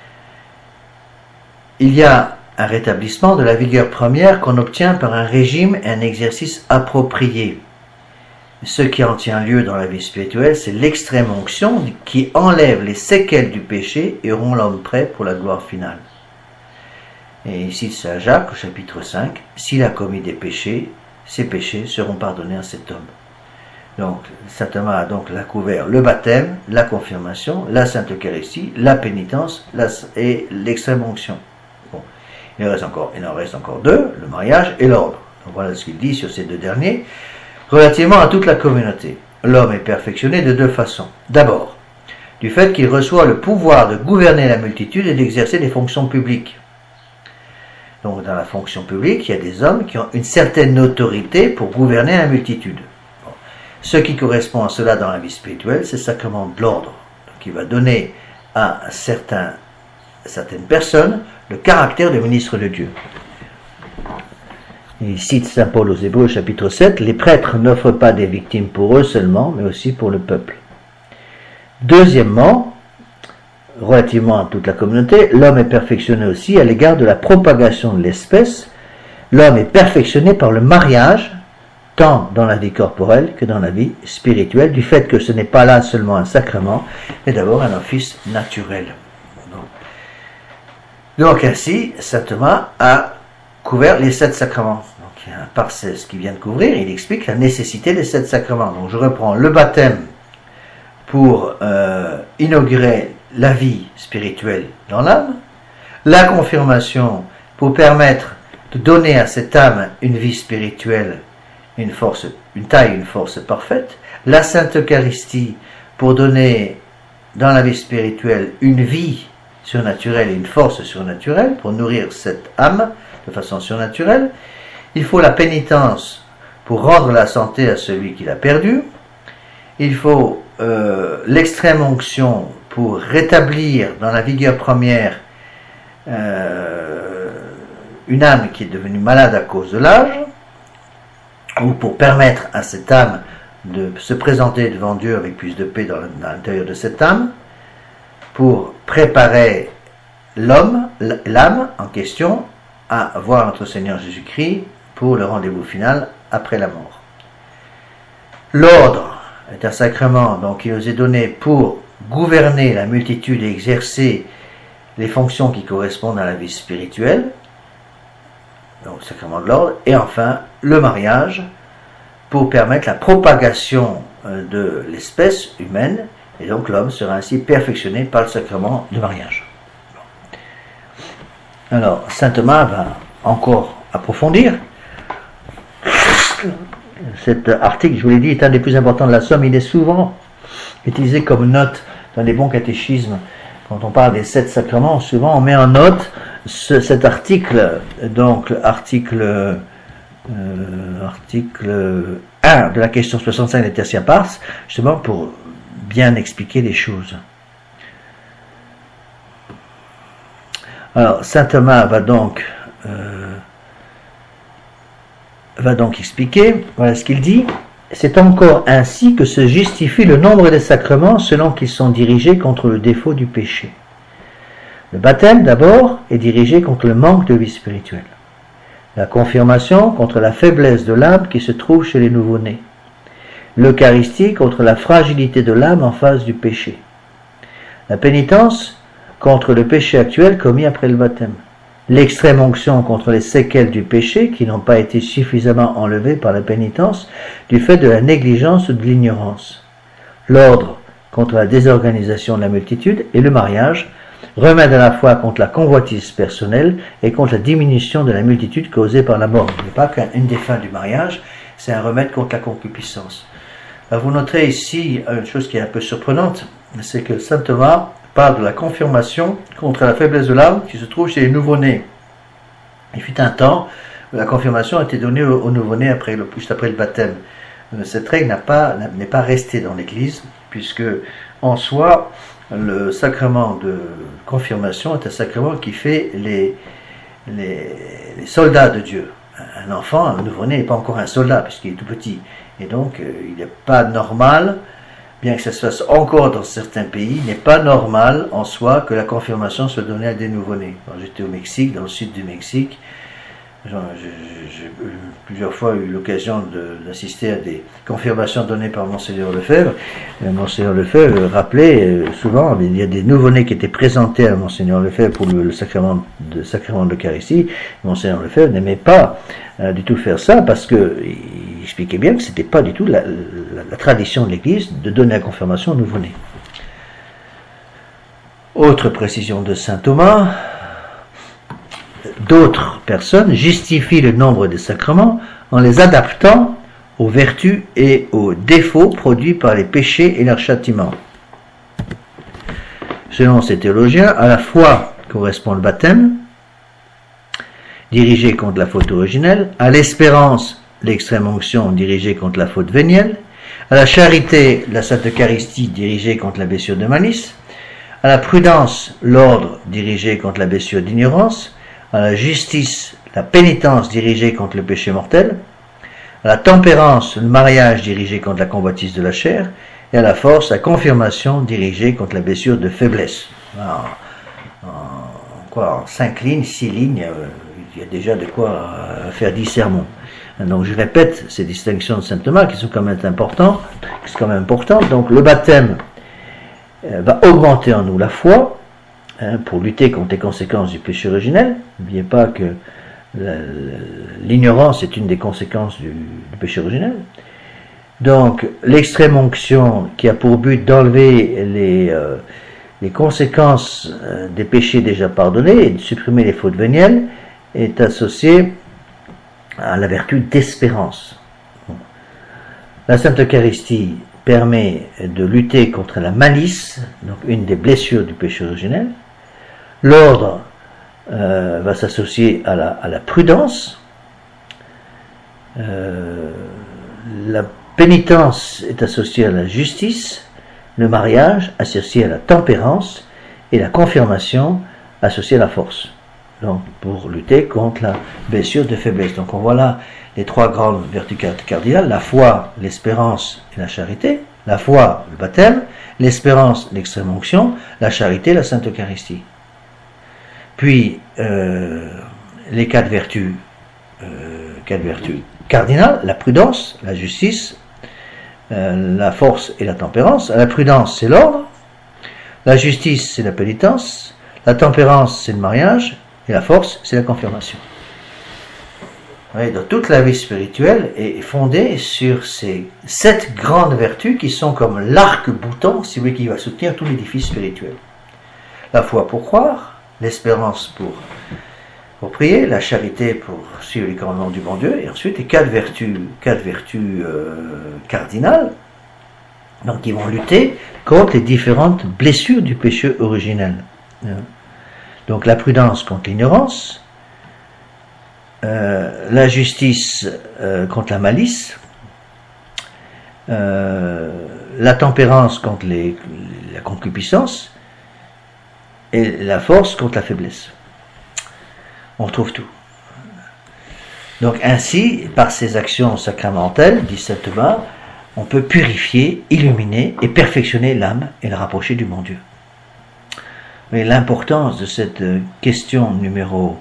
Speaker 1: Il y a un rétablissement de la vigueur première qu'on obtient par un régime et un exercice approprié. Ce qui en tient lieu dans la vie spirituelle, c'est l'extrême onction qui enlève les séquelles du péché et rend l'homme prêt pour la gloire finale. Et ici, saint Jacques, au chapitre 5, s'il a commis des péchés, ces péchés seront pardonnés à cet homme. Donc, saint Thomas a donc couvert le baptême, la confirmation, la Sainte Eucharistie, la pénitence et l'extrême onction. Bon, il en reste encore 2, le mariage et l'ordre. Donc voilà ce qu'il dit sur ces 2 derniers. Relativement à toute la communauté, l'homme est perfectionné de 2 façons. D'abord, du fait qu'il reçoit le pouvoir de gouverner la multitude et d'exercer des fonctions publiques. Donc dans la fonction publique, il y a des hommes qui ont une certaine autorité pour gouverner la multitude. Ce qui correspond à cela dans la vie spirituelle, c'est le sacrement de l'ordre, qui va donner à certaines personnes le caractère de ministre de Dieu. Il cite saint Paul aux Hébreux, chapitre 7, « Les prêtres n'offrent pas des victimes pour eux seulement, mais aussi pour le peuple. » Deuxièmement, relativement à toute la communauté, l'homme est perfectionné aussi à l'égard de la propagation de l'espèce, L'homme est perfectionné par le mariage, tant dans la vie corporelle que dans la vie spirituelle, du fait que ce n'est pas là seulement un sacrement, mais d'abord un office naturel. Donc ainsi, saint Thomas a couvert les 7 sacrements. Donc, par ce qu'il vient de couvrir, il explique la nécessité des 7 sacrements. Donc je reprends le baptême pour inaugurer la vie spirituelle dans l'âme, la confirmation pour permettre de donner à cette âme une vie spirituelle, une taille, une force parfaite, la Sainte Eucharistie pour donner dans la vie spirituelle une vie surnaturelle et une force surnaturelle pour nourrir cette âme de façon surnaturelle. Il faut la pénitence pour rendre la santé à celui qui l'a perdue. Il faut l'extrême onction pour rétablir dans la vigueur première une âme qui est devenue malade à cause de l'âge, ou pour permettre à cette âme de se présenter devant Dieu avec plus de paix dans l'intérieur de cette âme, pour préparer l'âme en question à voir notre Seigneur Jésus-Christ pour le rendez-vous final après la mort. L'ordre est un sacrement donc qui nous est donné pour gouverner la multitude et exercer les fonctions qui correspondent à la vie spirituelle, donc le sacrement de l'ordre, et enfin le mariage pour permettre la propagation de l'espèce humaine, et donc l'homme sera ainsi perfectionné par le sacrement du mariage. Alors, saint Thomas va encore approfondir. Cet article, je vous l'ai dit, est un des plus importants de la Somme. Il est souvent utilisé comme note dans les bons catéchismes. Quand on parle des 7 sacrements, souvent on met en note cet article, donc article 1 de la question 65 des Tertia Pars, justement pour bien expliquer les choses. Alors, saint Thomas va donc expliquer, voilà ce qu'il dit. C'est encore ainsi que se justifie le nombre des sacrements selon qu'ils sont dirigés contre le défaut du péché. Le baptême, d'abord, est dirigé contre le manque de vie spirituelle. La confirmation contre la faiblesse de l'âme qui se trouve chez les nouveau-nés. L'Eucharistie contre la fragilité de l'âme en face du péché. La pénitence contre le péché actuel commis après le baptême. L'extrême onction contre les séquelles du péché qui n'ont pas été suffisamment enlevées par la pénitence du fait de la négligence ou de l'ignorance. L'ordre contre la désorganisation de la multitude et le mariage, remède à la fois contre la convoitise personnelle et contre la diminution de la multitude causée par la mort. Il n'est pas qu'une des fins du mariage, c'est un remède contre la concupiscence. Alors vous noterez ici une chose qui est un peu surprenante, c'est que saint Thomas parle de la confirmation contre la faiblesse de l'âme qui se trouve chez les nouveau-nés. Il fut un temps où la confirmation a été donnée aux nouveau-nés juste après le baptême. Cette règle n'est pas restée dans l'Église, puisque en soi, le sacrement de confirmation est un sacrement qui fait les soldats de Dieu. Un enfant, un nouveau-né n'est pas encore un soldat, puisqu'il est tout petit. Et donc, il n'est pas normal, bien que ça se fasse encore dans certains pays, il n'est pas normal en soi que la confirmation soit donnée à des nouveau-nés. J'étais au Mexique, dans le sud du Mexique, j'ai plusieurs fois eu l'occasion d'assister à des confirmations données par Monseigneur Lefebvre. Monseigneur Lefebvre rappelait souvent, il y a des nouveau-nés qui étaient présentés à Monseigneur Lefebvre pour le sacrement de l'Eucharistie. Monseigneur Lefebvre n'aimait pas du tout faire ça parce qu'il expliquait bien que ce n'était pas du tout la tradition de l'Église de donner la confirmation aux nouveau-nés. Autre précision de saint Thomas. D'autres personnes justifient le nombre des sacrements en les adaptant aux vertus et aux défauts produits par les péchés et leurs châtiments. Selon ces théologiens, à la foi correspond le baptême, dirigé contre la faute originelle, à l'espérance, l'extrême onction dirigée contre la faute vénielle, à la charité, la Sainte Eucharistie dirigée contre la blessure de malice, à la prudence, l'ordre dirigé contre la blessure d'ignorance, à la justice, la pénitence dirigée contre le péché mortel, à la tempérance, le mariage dirigé contre la convoitise de la chair, et à la force, la confirmation dirigée contre la blessure de faiblesse. En 5 lignes, 6 lignes, il y a déjà de quoi faire 10 sermons. Donc je répète ces distinctions de saint Thomas qui sont quand même importantes. Donc le baptême va augmenter en nous la foi, pour lutter contre les conséquences du péché originel. N'oubliez pas que l'ignorance est une des conséquences du péché originel. Donc l'extrême onction qui a pour but d'enlever les conséquences des péchés déjà pardonnés et de supprimer les fautes vénielles est associée à la vertu d'espérance. La Sainte Eucharistie permet de lutter contre la malice, donc une des blessures du péché originel. L'ordre va s'associer à la prudence. La pénitence est associée à la justice. Le mariage associé à la tempérance. Et la confirmation associée à la force. Donc, pour lutter contre la blessure de faiblesse. Donc, on voit là les trois grandes vertus cardinales, la foi, l'espérance et la charité. La foi, le baptême, l'espérance, l'extrême onction, la charité, la Sainte Eucharistie. Puis, les quatre vertus cardinales, la prudence, la justice, la force et la tempérance. La prudence, c'est l'ordre. La justice, c'est la pénitence. La tempérance, c'est le mariage. Et la force, c'est la confirmation. Oui, donc toute la vie spirituelle est fondée sur ces 7 grandes vertus qui sont comme l'arc-boutant, si vous voulez, qui va soutenir tout l'édifice spirituel. La foi pour croire, l'espérance pour prier, la charité pour suivre les commandements du bon Dieu, et ensuite les 4 vertus cardinales, donc qui vont lutter contre les différentes blessures du péché originel. Donc la prudence contre l'ignorance, la justice contre la malice, la tempérance contre la concupiscence et la force contre la faiblesse. On retrouve tout. Donc ainsi, par ces actions sacramentelles, dit saint Thomas, on peut purifier, illuminer et perfectionner l'âme et la rapprocher du bon Dieu. Mais l'importance de cette question numéro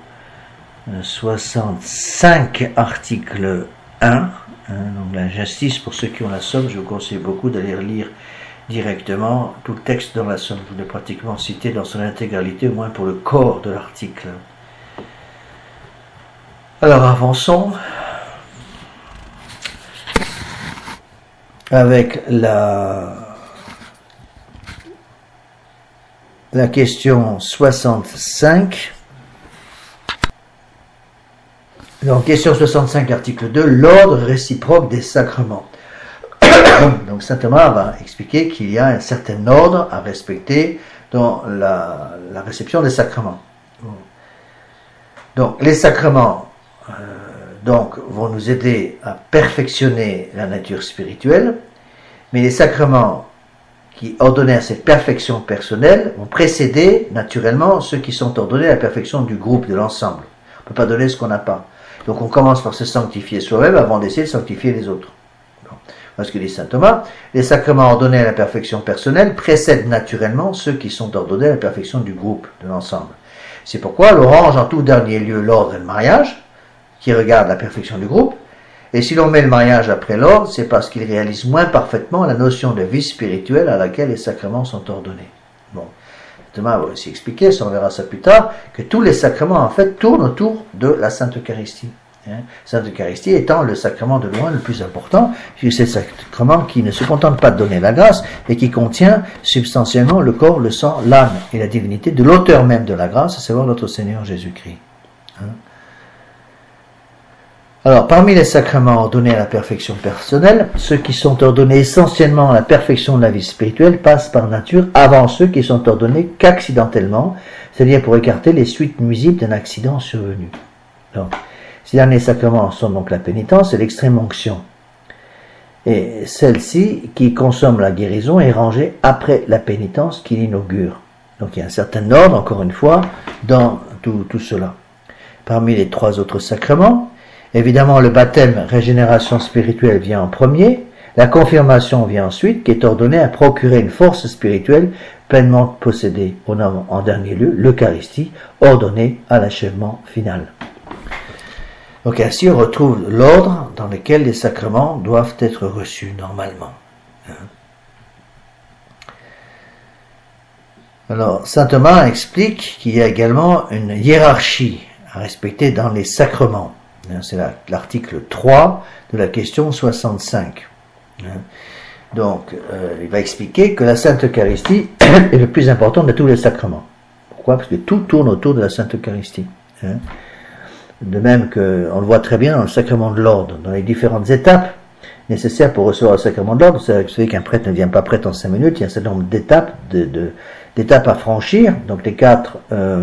Speaker 1: 65, article 1, donc la justice, pour ceux qui ont la somme, je vous conseille beaucoup d'aller lire directement tout le texte dans la somme. Je l'ai pratiquement cité dans son intégralité, au moins pour le corps de l'article. Alors avançons avec la question 65. Donc, question 65, article 2, l'ordre réciproque des sacrements. Donc, saint Thomas va expliquer qu'il y a un certain ordre à respecter dans la réception des sacrements. Donc, les sacrements vont nous aider à perfectionner la nature spirituelle, mais les sacrements qui ordonnés à cette perfection personnelle vont précéder naturellement ceux qui sont ordonnés à la perfection du groupe, de l'ensemble. On ne peut pas donner ce qu'on n'a pas. Donc on commence par se sanctifier soi-même avant d'essayer de sanctifier les autres. Parce que dit saint Thomas, les sacrements ordonnés à la perfection personnelle précèdent naturellement ceux qui sont ordonnés à la perfection du groupe, de l'ensemble. C'est pourquoi l'on range en tout dernier lieu l'ordre et le mariage, qui regardent la perfection du groupe. Et si l'on met le mariage après l'ordre, c'est parce qu'il réalise moins parfaitement la notion de vie spirituelle à laquelle les sacrements sont ordonnés. Bon, Thomas va aussi expliquer, on verra ça plus tard, que tous les sacrements en fait tournent autour de la Sainte Eucharistie. Sainte Eucharistie étant le sacrement de loin le plus important, puisque c'est le sacrement qui ne se contente pas de donner la grâce, mais qui contient substantiellement le corps, le sang, l'âme et la divinité de l'auteur même de la grâce, à savoir notre Seigneur Jésus-Christ. Alors, parmi les sacrements ordonnés à la perfection personnelle, ceux qui sont ordonnés essentiellement à la perfection de la vie spirituelle passent par nature avant ceux qui sont ordonnés qu'accidentellement, c'est-à-dire pour écarter les suites nuisibles d'un accident survenu. Donc, ces derniers sacrements sont donc la pénitence et l'extrême onction. Et celle-ci, qui consomme la guérison, est rangée après la pénitence qui l'inaugure. Donc il y a un certain ordre, encore une fois, dans tout cela. Parmi les 3 autres sacrements, évidemment, le baptême, régénération spirituelle, vient en premier. La confirmation vient ensuite, qui est ordonnée à procurer une force spirituelle pleinement possédée. On a en dernier lieu l'Eucharistie, ordonnée à l'achèvement final. Donc ainsi, on retrouve l'ordre dans lequel les sacrements doivent être reçus normalement. Alors, saint Thomas explique qu'il y a également une hiérarchie à respecter dans les sacrements. C'est l'article 3 de la question 65. Donc, il va expliquer que la Sainte Eucharistie est le plus important de tous les sacrements. Pourquoi? Parce que tout tourne autour de la Sainte Eucharistie. De même qu'on le voit très bien dans le sacrement de l'ordre, dans les différentes étapes nécessaires pour recevoir le sacrement de l'ordre. Vous savez qu'un prêtre ne vient pas prêtre en 5 minutes, il y a un certain nombre d'étapes, d'étapes à franchir. Donc les quatre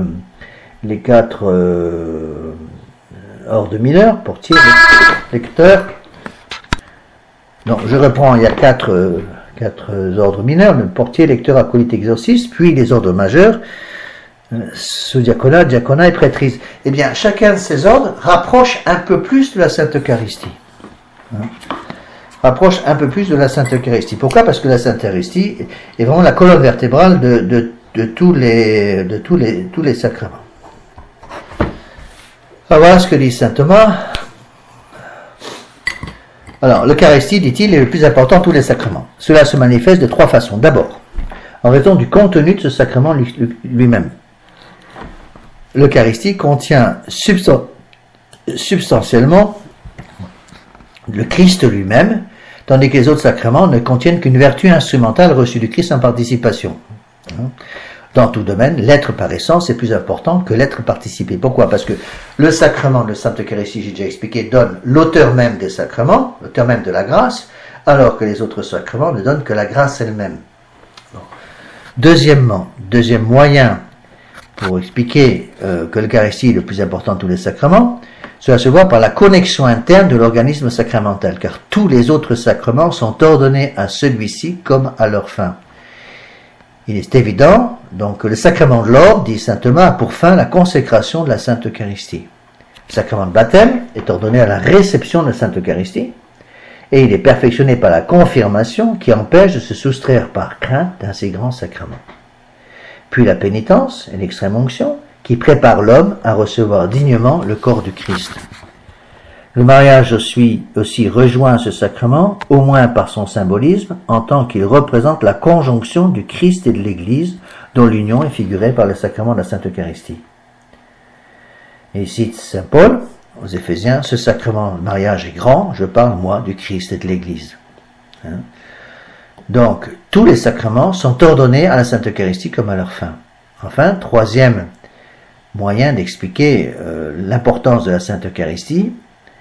Speaker 1: ordres mineurs, portier, lecteur. Donc je reprends, il y a quatre ordres mineurs, le portier, lecteur, acolyte, exorciste, puis les ordres majeurs, sous-diaconat, diaconat et prêtrise. Eh bien, chacun de ces ordres rapproche un peu plus de la Sainte Eucharistie. Rapproche un peu plus de la Sainte Eucharistie. Pourquoi? Parce que la Sainte Eucharistie est vraiment la colonne vertébrale de tous les sacrements. Alors voilà ce que dit saint Thomas. Alors, l'Eucharistie, dit-il, est le plus important de tous les sacrements. Cela se manifeste de 3 façons. D'abord, en raison du contenu de ce sacrement lui-même. L'Eucharistie contient substantiellement le Christ lui-même, tandis que les autres sacrements ne contiennent qu'une vertu instrumentale reçue du Christ en participation. Dans tout domaine, l'être par essence est plus important que l'être participé. Pourquoi? Parce que le sacrement de Sainte Eucharistie, j'ai déjà expliqué, donne l'auteur même des sacrements, l'auteur même de la grâce, alors que les autres sacrements ne donnent que la grâce elle-même. Bon. Deuxième moyen pour expliquer que l'Eucharistie est le plus important de tous les sacrements, cela se voit par la connexion interne de l'organisme sacramentel, car tous les autres sacrements sont ordonnés à celui-ci comme à leur fin. Il est évident, donc, que le sacrement de l'ordre, dit saint Thomas, a pour fin la consécration de la Sainte Eucharistie. Le sacrement de baptême est ordonné à la réception de la Sainte Eucharistie, et il est perfectionné par la confirmation qui empêche de se soustraire par crainte d'un si grand sacrement. Puis la pénitence et l'extrême onction, qui prépare l'homme à recevoir dignement le corps du Christ. Le mariage aussi rejoint ce sacrement, au moins par son symbolisme, en tant qu'il représente la conjonction du Christ et de l'Église, dont l'union est figurée par le sacrement de la Sainte Eucharistie. Et il cite saint Paul, aux Éphésiens, ce sacrement de mariage est grand, je parle, moi, du Christ et de l'Église. Donc, tous les sacrements sont ordonnés à la Sainte Eucharistie comme à leur fin. Enfin, troisième moyen d'expliquer l'importance de la Sainte Eucharistie,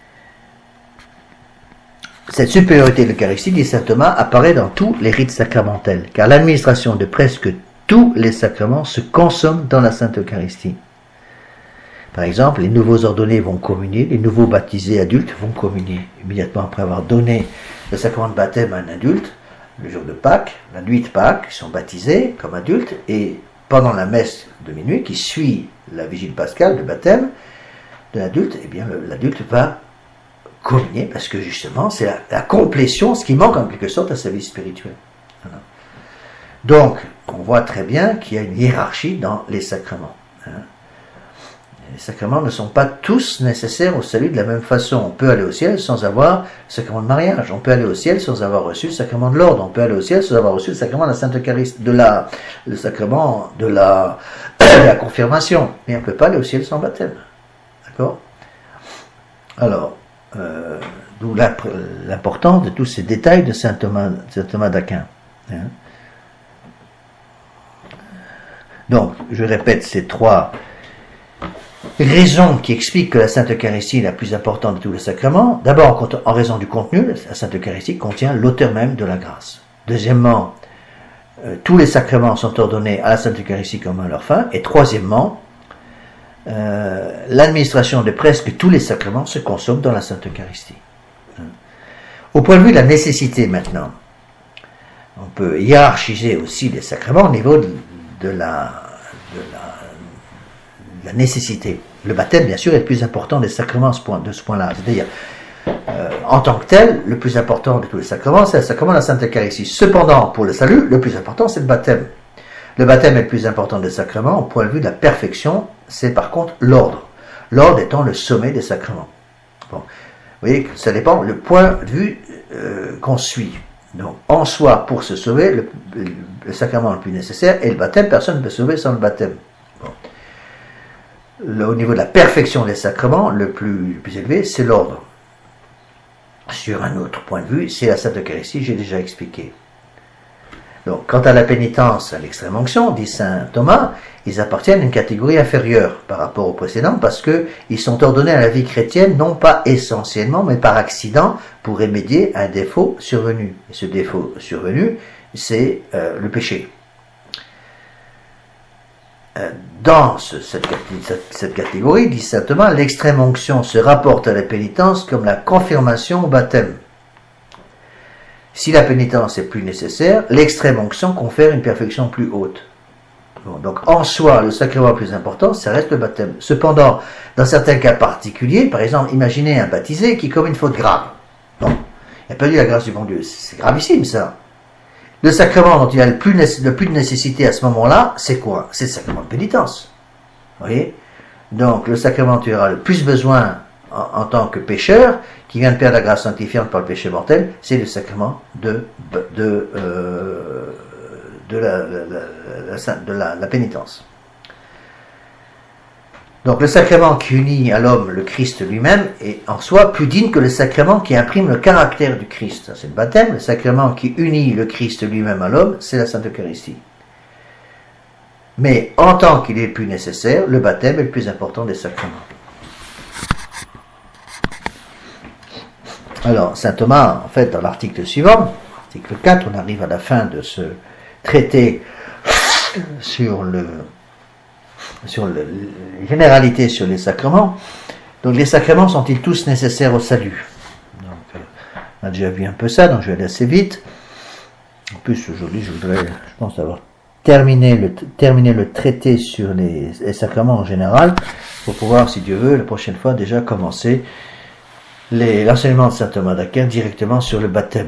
Speaker 1: cette supériorité de l'Eucharistie, dit saint Thomas, apparaît dans tous les rites sacramentels, car l'administration de presque tous les sacrements se consomme dans la Sainte Eucharistie. Par exemple, les nouveaux ordonnés vont communier, les nouveaux baptisés adultes vont communier. Immédiatement après avoir donné le sacrement de baptême à un adulte, le jour de Pâques, la nuit de Pâques, ils sont baptisés comme adultes, et pendant la messe de minuit, qui suit la vigile pascale de baptême de l'adulte, eh bien l'adulte va communier, parce que justement, c'est la complétion, ce qui manque en quelque sorte à sa vie spirituelle. Voilà. Donc, on voit très bien qu'il y a une hiérarchie dans les sacrements. Les sacrements ne sont pas tous nécessaires au salut de la même façon. On peut aller au ciel sans avoir le sacrement de mariage. On peut aller au ciel sans avoir reçu le sacrement de l'ordre. On peut aller au ciel sans avoir reçu le sacrement de la Sainte Eucharistie, le sacrement de la confirmation. Mais on ne peut pas aller au ciel sans baptême. D'accord? Alors, d'où l'importance de tous ces détails de saint Thomas d'Aquin. Donc, je répète ces 3 raisons qui expliquent que la Sainte Eucharistie est la plus importante de tous les sacrements. D'abord, en raison du contenu, la Sainte Eucharistie contient l'auteur même de la grâce. Deuxièmement, tous les sacrements sont ordonnés à la Sainte Eucharistie comme à leur fin. Et troisièmement, l'administration de presque tous les sacrements se consomme dans la Sainte Eucharistie. Au point de vue de la nécessité maintenant, on peut hiérarchiser aussi les sacrements au niveau de la nécessité. Le baptême, bien sûr, est le plus important des sacrements de ce point-là. C'est-à-dire, en tant que tel, le plus important de tous les sacrements, c'est le sacrement de la Sainte Eucharistie. Cependant, pour le salut, le plus important, c'est le baptême. Le baptême est le plus important des sacrements. Au point de vue de la perfection, c'est par contre l'ordre. L'ordre étant le sommet des sacrements. Bon. Vous voyez que ça dépend le point de vue qu'on suit. Donc, en soi, pour se sauver, le sacrement le plus nécessaire est le baptême. Personne ne peut se sauver sans le baptême. Bon. Au niveau de la perfection des sacrements, le plus élevé, c'est l'ordre. Sur un autre point de vue, c'est la Sainte Eucharistie, j'ai déjà expliqué. Donc, quant à la pénitence, à l'extrême onction, dit saint Thomas, ils appartiennent à une catégorie inférieure par rapport aux précédents parce qu'ils sont ordonnés à la vie chrétienne, non pas essentiellement, mais par accident, pour remédier à un défaut survenu. Et ce défaut survenu, c'est le péché. Dans cette catégorie, dit saint Thomas, l'extrême onction se rapporte à la pénitence comme la confirmation au baptême. Si la pénitence est plus nécessaire, l'extrême onction confère une perfection plus haute. Bon, donc en soi, le sacrement le plus important, ça reste le baptême. Cependant, dans certains cas particuliers, par exemple, imaginez un baptisé qui commet une faute grave. Bon, il n'a pas eu la grâce du bon Dieu. C'est gravissime ça. Le sacrement dont il a le plus de nécessité à ce moment-là, c'est quoi? C'est le sacrement de pénitence. Vous voyez? Donc le sacrement dont tu auras le plus besoin en tant que pécheur, qui vient de perdre la grâce sanctifiante par le péché mortel, c'est le sacrement de la pénitence. Donc le sacrement qui unit à l'homme le Christ lui-même est en soi plus digne que le sacrement qui imprime le caractère du Christ. Ça, c'est le baptême. Le sacrement qui unit le Christ lui-même à l'homme, c'est la Sainte Eucharistie. Mais en tant qu'il est le plus nécessaire, le baptême est le plus important des sacrements. Alors, saint Thomas, en fait, dans l'article suivant, article 4, on arrive à la fin de ce traité sur les généralités sur les sacrements. Donc, les sacrements sont-ils tous nécessaires au salut? Donc, on a déjà vu un peu ça, donc je vais aller assez vite. En plus, aujourd'hui, je pense avoir terminé le traité sur les sacrements en général, pour pouvoir, si Dieu veut, la prochaine fois, déjà commencer l'enseignement de saint Thomas d'Aquin directement sur le baptême.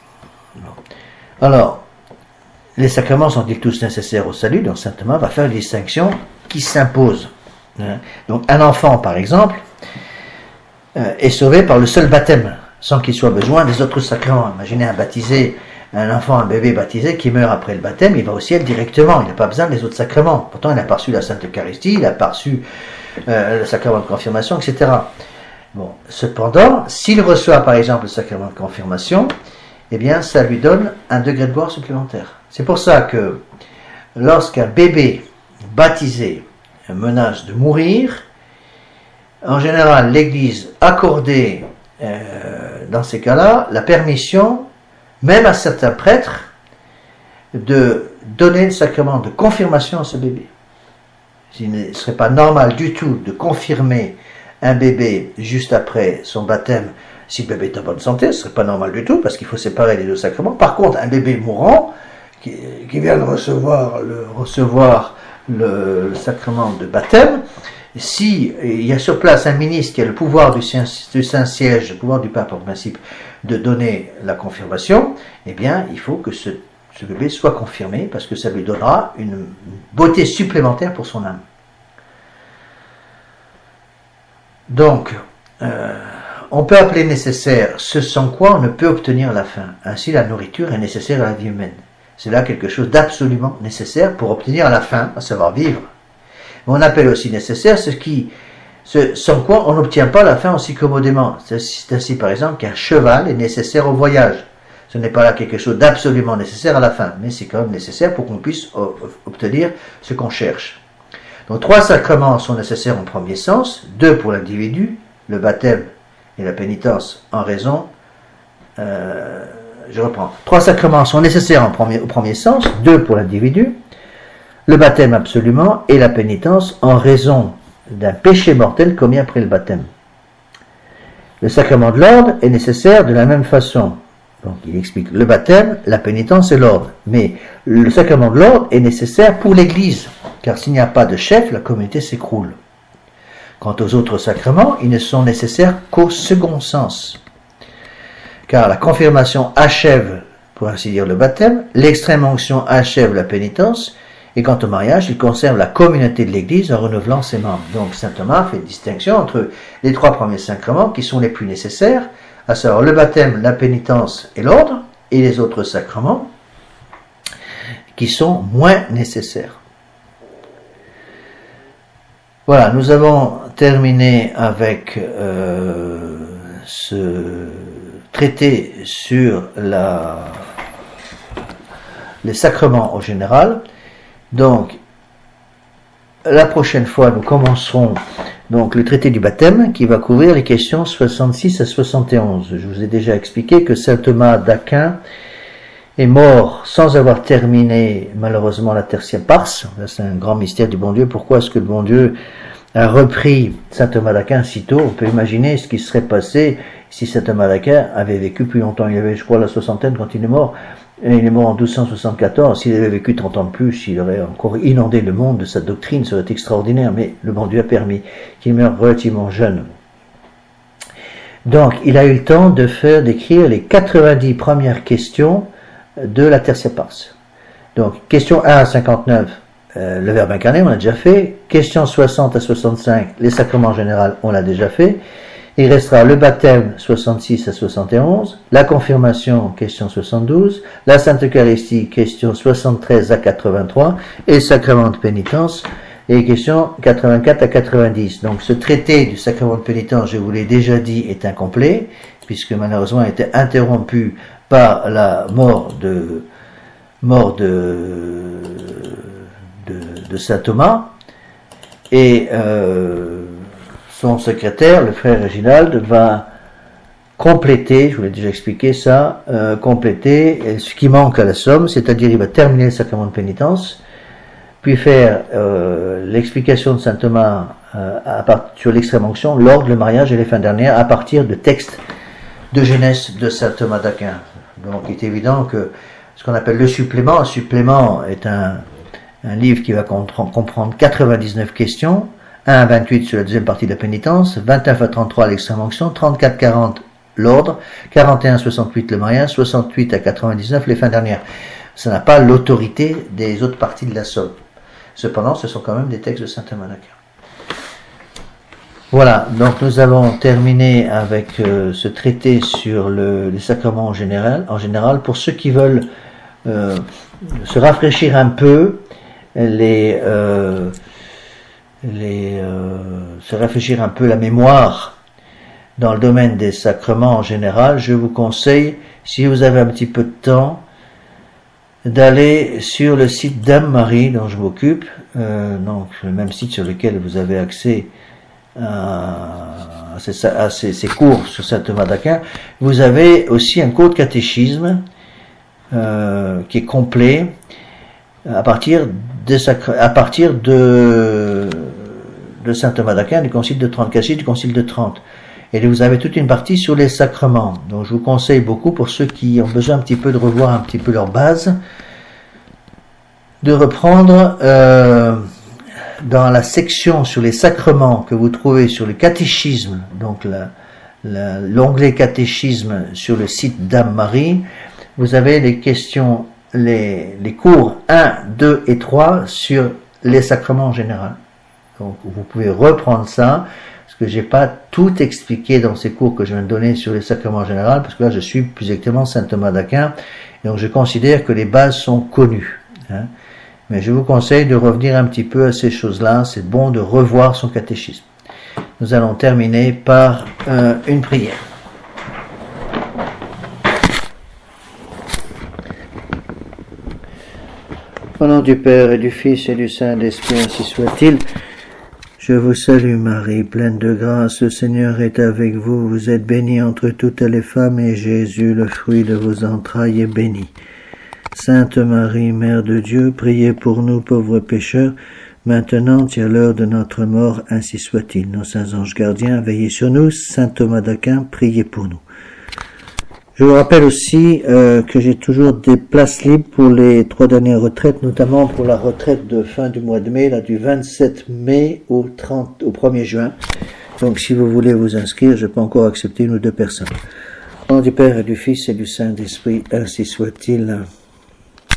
Speaker 1: Alors, les sacrements sont-ils tous nécessaires au salut? Donc saint Thomas va faire une distinction qui s'impose. Donc un enfant, par exemple, est sauvé par le seul baptême, sans qu'il soit besoin des autres sacrements. Imaginez un enfant, un bébé baptisé qui meurt après le baptême, il va au ciel directement, il n'a pas besoin des autres sacrements. Pourtant, il n'a pas reçu la Sainte Eucharistie, il n'a pas reçu le sacrement de confirmation, etc. Bon, cependant, s'il reçoit par exemple le sacrement de confirmation, eh bien ça lui donne un degré de gloire supplémentaire. C'est pour ça que lorsqu'un bébé baptisé menace de mourir, en général l'Église accordait dans ces cas-là la permission, même à certains prêtres, de donner le sacrement de confirmation à ce bébé. Il ne serait pas normal du tout de confirmer un bébé juste après son baptême, si le bébé est en bonne santé, ce serait pas normal du tout, parce qu'il faut séparer les deux sacrements. Par contre, un bébé mourant, qui vient de recevoir le sacrement de baptême, si il y a sur place un ministre qui a le pouvoir du Saint-Siège, le pouvoir du pape en principe, de donner la confirmation, eh bien, il faut que ce bébé soit confirmé, parce que ça lui donnera une beauté supplémentaire pour son âme. Donc, on peut appeler nécessaire ce sans quoi on ne peut obtenir la faim. Ainsi, la nourriture est nécessaire à la vie humaine. C'est là quelque chose d'absolument nécessaire pour obtenir la faim, à savoir vivre. Mais on appelle aussi nécessaire ce sans quoi on n'obtient pas la faim aussi commodément. C'est ainsi, par exemple, qu'un cheval est nécessaire au voyage. Ce n'est pas là quelque chose d'absolument nécessaire à la faim, mais c'est quand même nécessaire pour qu'on puisse obtenir ce qu'on cherche. Donc 3 sacrements sont nécessaires en premier sens, 2 pour l'individu, le baptême et la pénitence en raison. Je reprends. 3 sacrements sont nécessaires au premier sens, 2 pour l'individu, le baptême absolument et la pénitence en raison d'un péché mortel commis après le baptême. Le sacrement de l'ordre est nécessaire de la même façon. Donc il explique le baptême, la pénitence et l'ordre. Mais le sacrement de l'ordre est nécessaire pour l'Église, car s'il n'y a pas de chef, la communauté s'écroule. Quant aux autres sacrements, ils ne sont nécessaires qu'au second sens. Car la confirmation achève, pour ainsi dire, le baptême, l'extrême onction achève la pénitence, Et quant au mariage, il conserve la communauté de l'Église en renouvelant ses membres. Donc saint Thomas fait une distinction entre les 3 premiers sacrements qui sont les plus nécessaires, à savoir le baptême, la pénitence et l'ordre, et les autres sacrements qui sont moins nécessaires. Voilà, nous avons terminé avec ce traité sur les sacrements en général. Donc, la prochaine fois, nous commencerons donc le traité du baptême qui va couvrir les questions 66 à 71. Je vous ai déjà expliqué que saint Thomas d'Aquin est mort sans avoir terminé malheureusement la tertième parse. C'est un grand mystère du bon Dieu. Pourquoi est-ce que le bon Dieu a repris saint Thomas d'Aquin si tôt? On peut imaginer ce qui serait passé si saint Thomas d'Aquin avait vécu plus longtemps. Il avait, je crois, la soixantaine quand il est mort. Et il est mort en 1274. S'il avait vécu 30 ans de plus, il aurait encore inondé le monde de sa doctrine. Ça aurait été extraordinaire. Mais le bon Dieu a permis qu'il meure relativement jeune. Donc, il a eu le temps d'écrire les 90 premières questions de la tertième parse. Donc, question 1 à 59, le Verbe incarné, on l'a déjà fait. Question 60 à 65, les sacrements en général, on l'a déjà fait. Il restera le baptême, 66 à 71, la confirmation, question 72, la Sainte Eucharistie, question 73 à 83, et le sacrement de pénitence, et question 84 à 90. Donc ce traité du sacrement de pénitence, je vous l'ai déjà dit, est incomplet, puisque malheureusement il a été interrompu par la mort de saint Thomas, et son secrétaire, le frère Réginald, va compléter, je vous l'ai déjà expliqué ça, compléter ce qui manque à la somme, c'est-à-dire il va terminer le sacrement de pénitence, puis faire l'explication de saint Thomas sur l'extrême onction, l'ordre, le mariage et les fins dernières à partir de textes de jeunesse de saint Thomas d'Aquin. Donc il est évident que ce qu'on appelle le supplément est un livre qui va comprendre 99 questions, 1 à 28 sur la deuxième partie de la pénitence, 29 à 33 l'extrême onction, 34-40 l'ordre, 41-68 le mariage, 68 à 99 les fins dernières. Ça n'a pas l'autorité des autres parties de la somme. Cependant, ce sont quand même des textes de saint Thomas d'Aquin. Voilà, donc nous avons terminé avec ce traité sur les sacrements en général. Pour ceux qui veulent se rafraîchir un peu, se rafraîchir un peu la mémoire dans le domaine des sacrements en général, je vous conseille, si vous avez un petit peu de temps, d'aller sur le site Dame Marie dont je m'occupe, donc le même site sur lequel vous avez accès à ces cours sur saint Thomas d'Aquin. Vous avez aussi un cours de catéchisme qui est complet à partir de saint Thomas d'Aquin, du concile de Trente, du concile de Trente. Et vous avez toute une partie sur les sacrements. Donc je vous conseille beaucoup, pour ceux qui ont besoin un petit peu de revoir un petit peu leur base, de reprendre dans la section sur les sacrements que vous trouvez sur le catéchisme, donc l'onglet catéchisme sur le site Dame Marie, vous avez les questions, les cours 1, 2 et 3 sur les sacrements en général. Donc vous pouvez reprendre ça, parce que j'ai pas tout expliqué dans ces cours que je viens de donner sur les sacrements en général, parce que là je suis plus exactement saint Thomas d'Aquin, et donc je considère que les bases sont connues. Mais je vous conseille de revenir un petit peu à ces choses-là, c'est bon de revoir son catéchisme. Nous allons terminer par une prière. Au nom du Père et du Fils et du Saint-Esprit, ainsi soit-il. Je vous salue Marie, pleine de grâce, le Seigneur est avec vous. Vous êtes bénie entre toutes les femmes, et Jésus, le fruit de vos entrailles, est béni. Sainte Marie, Mère de Dieu, priez pour nous pauvres pécheurs, maintenant et à l'heure de notre mort, ainsi soit-il. Nos saints anges gardiens, veillez sur nous. Saint Thomas d'Aquin, priez pour nous. Je vous rappelle aussi que j'ai toujours des places libres pour les 3 dernières retraites, notamment pour la retraite de fin du mois de mai, là du 27 mai au 1er juin. Donc si vous voulez vous inscrire, je peux encore accepter 1 ou 2 personnes. Au nom du Père et du Fils et du Saint-Esprit, ainsi soit-il.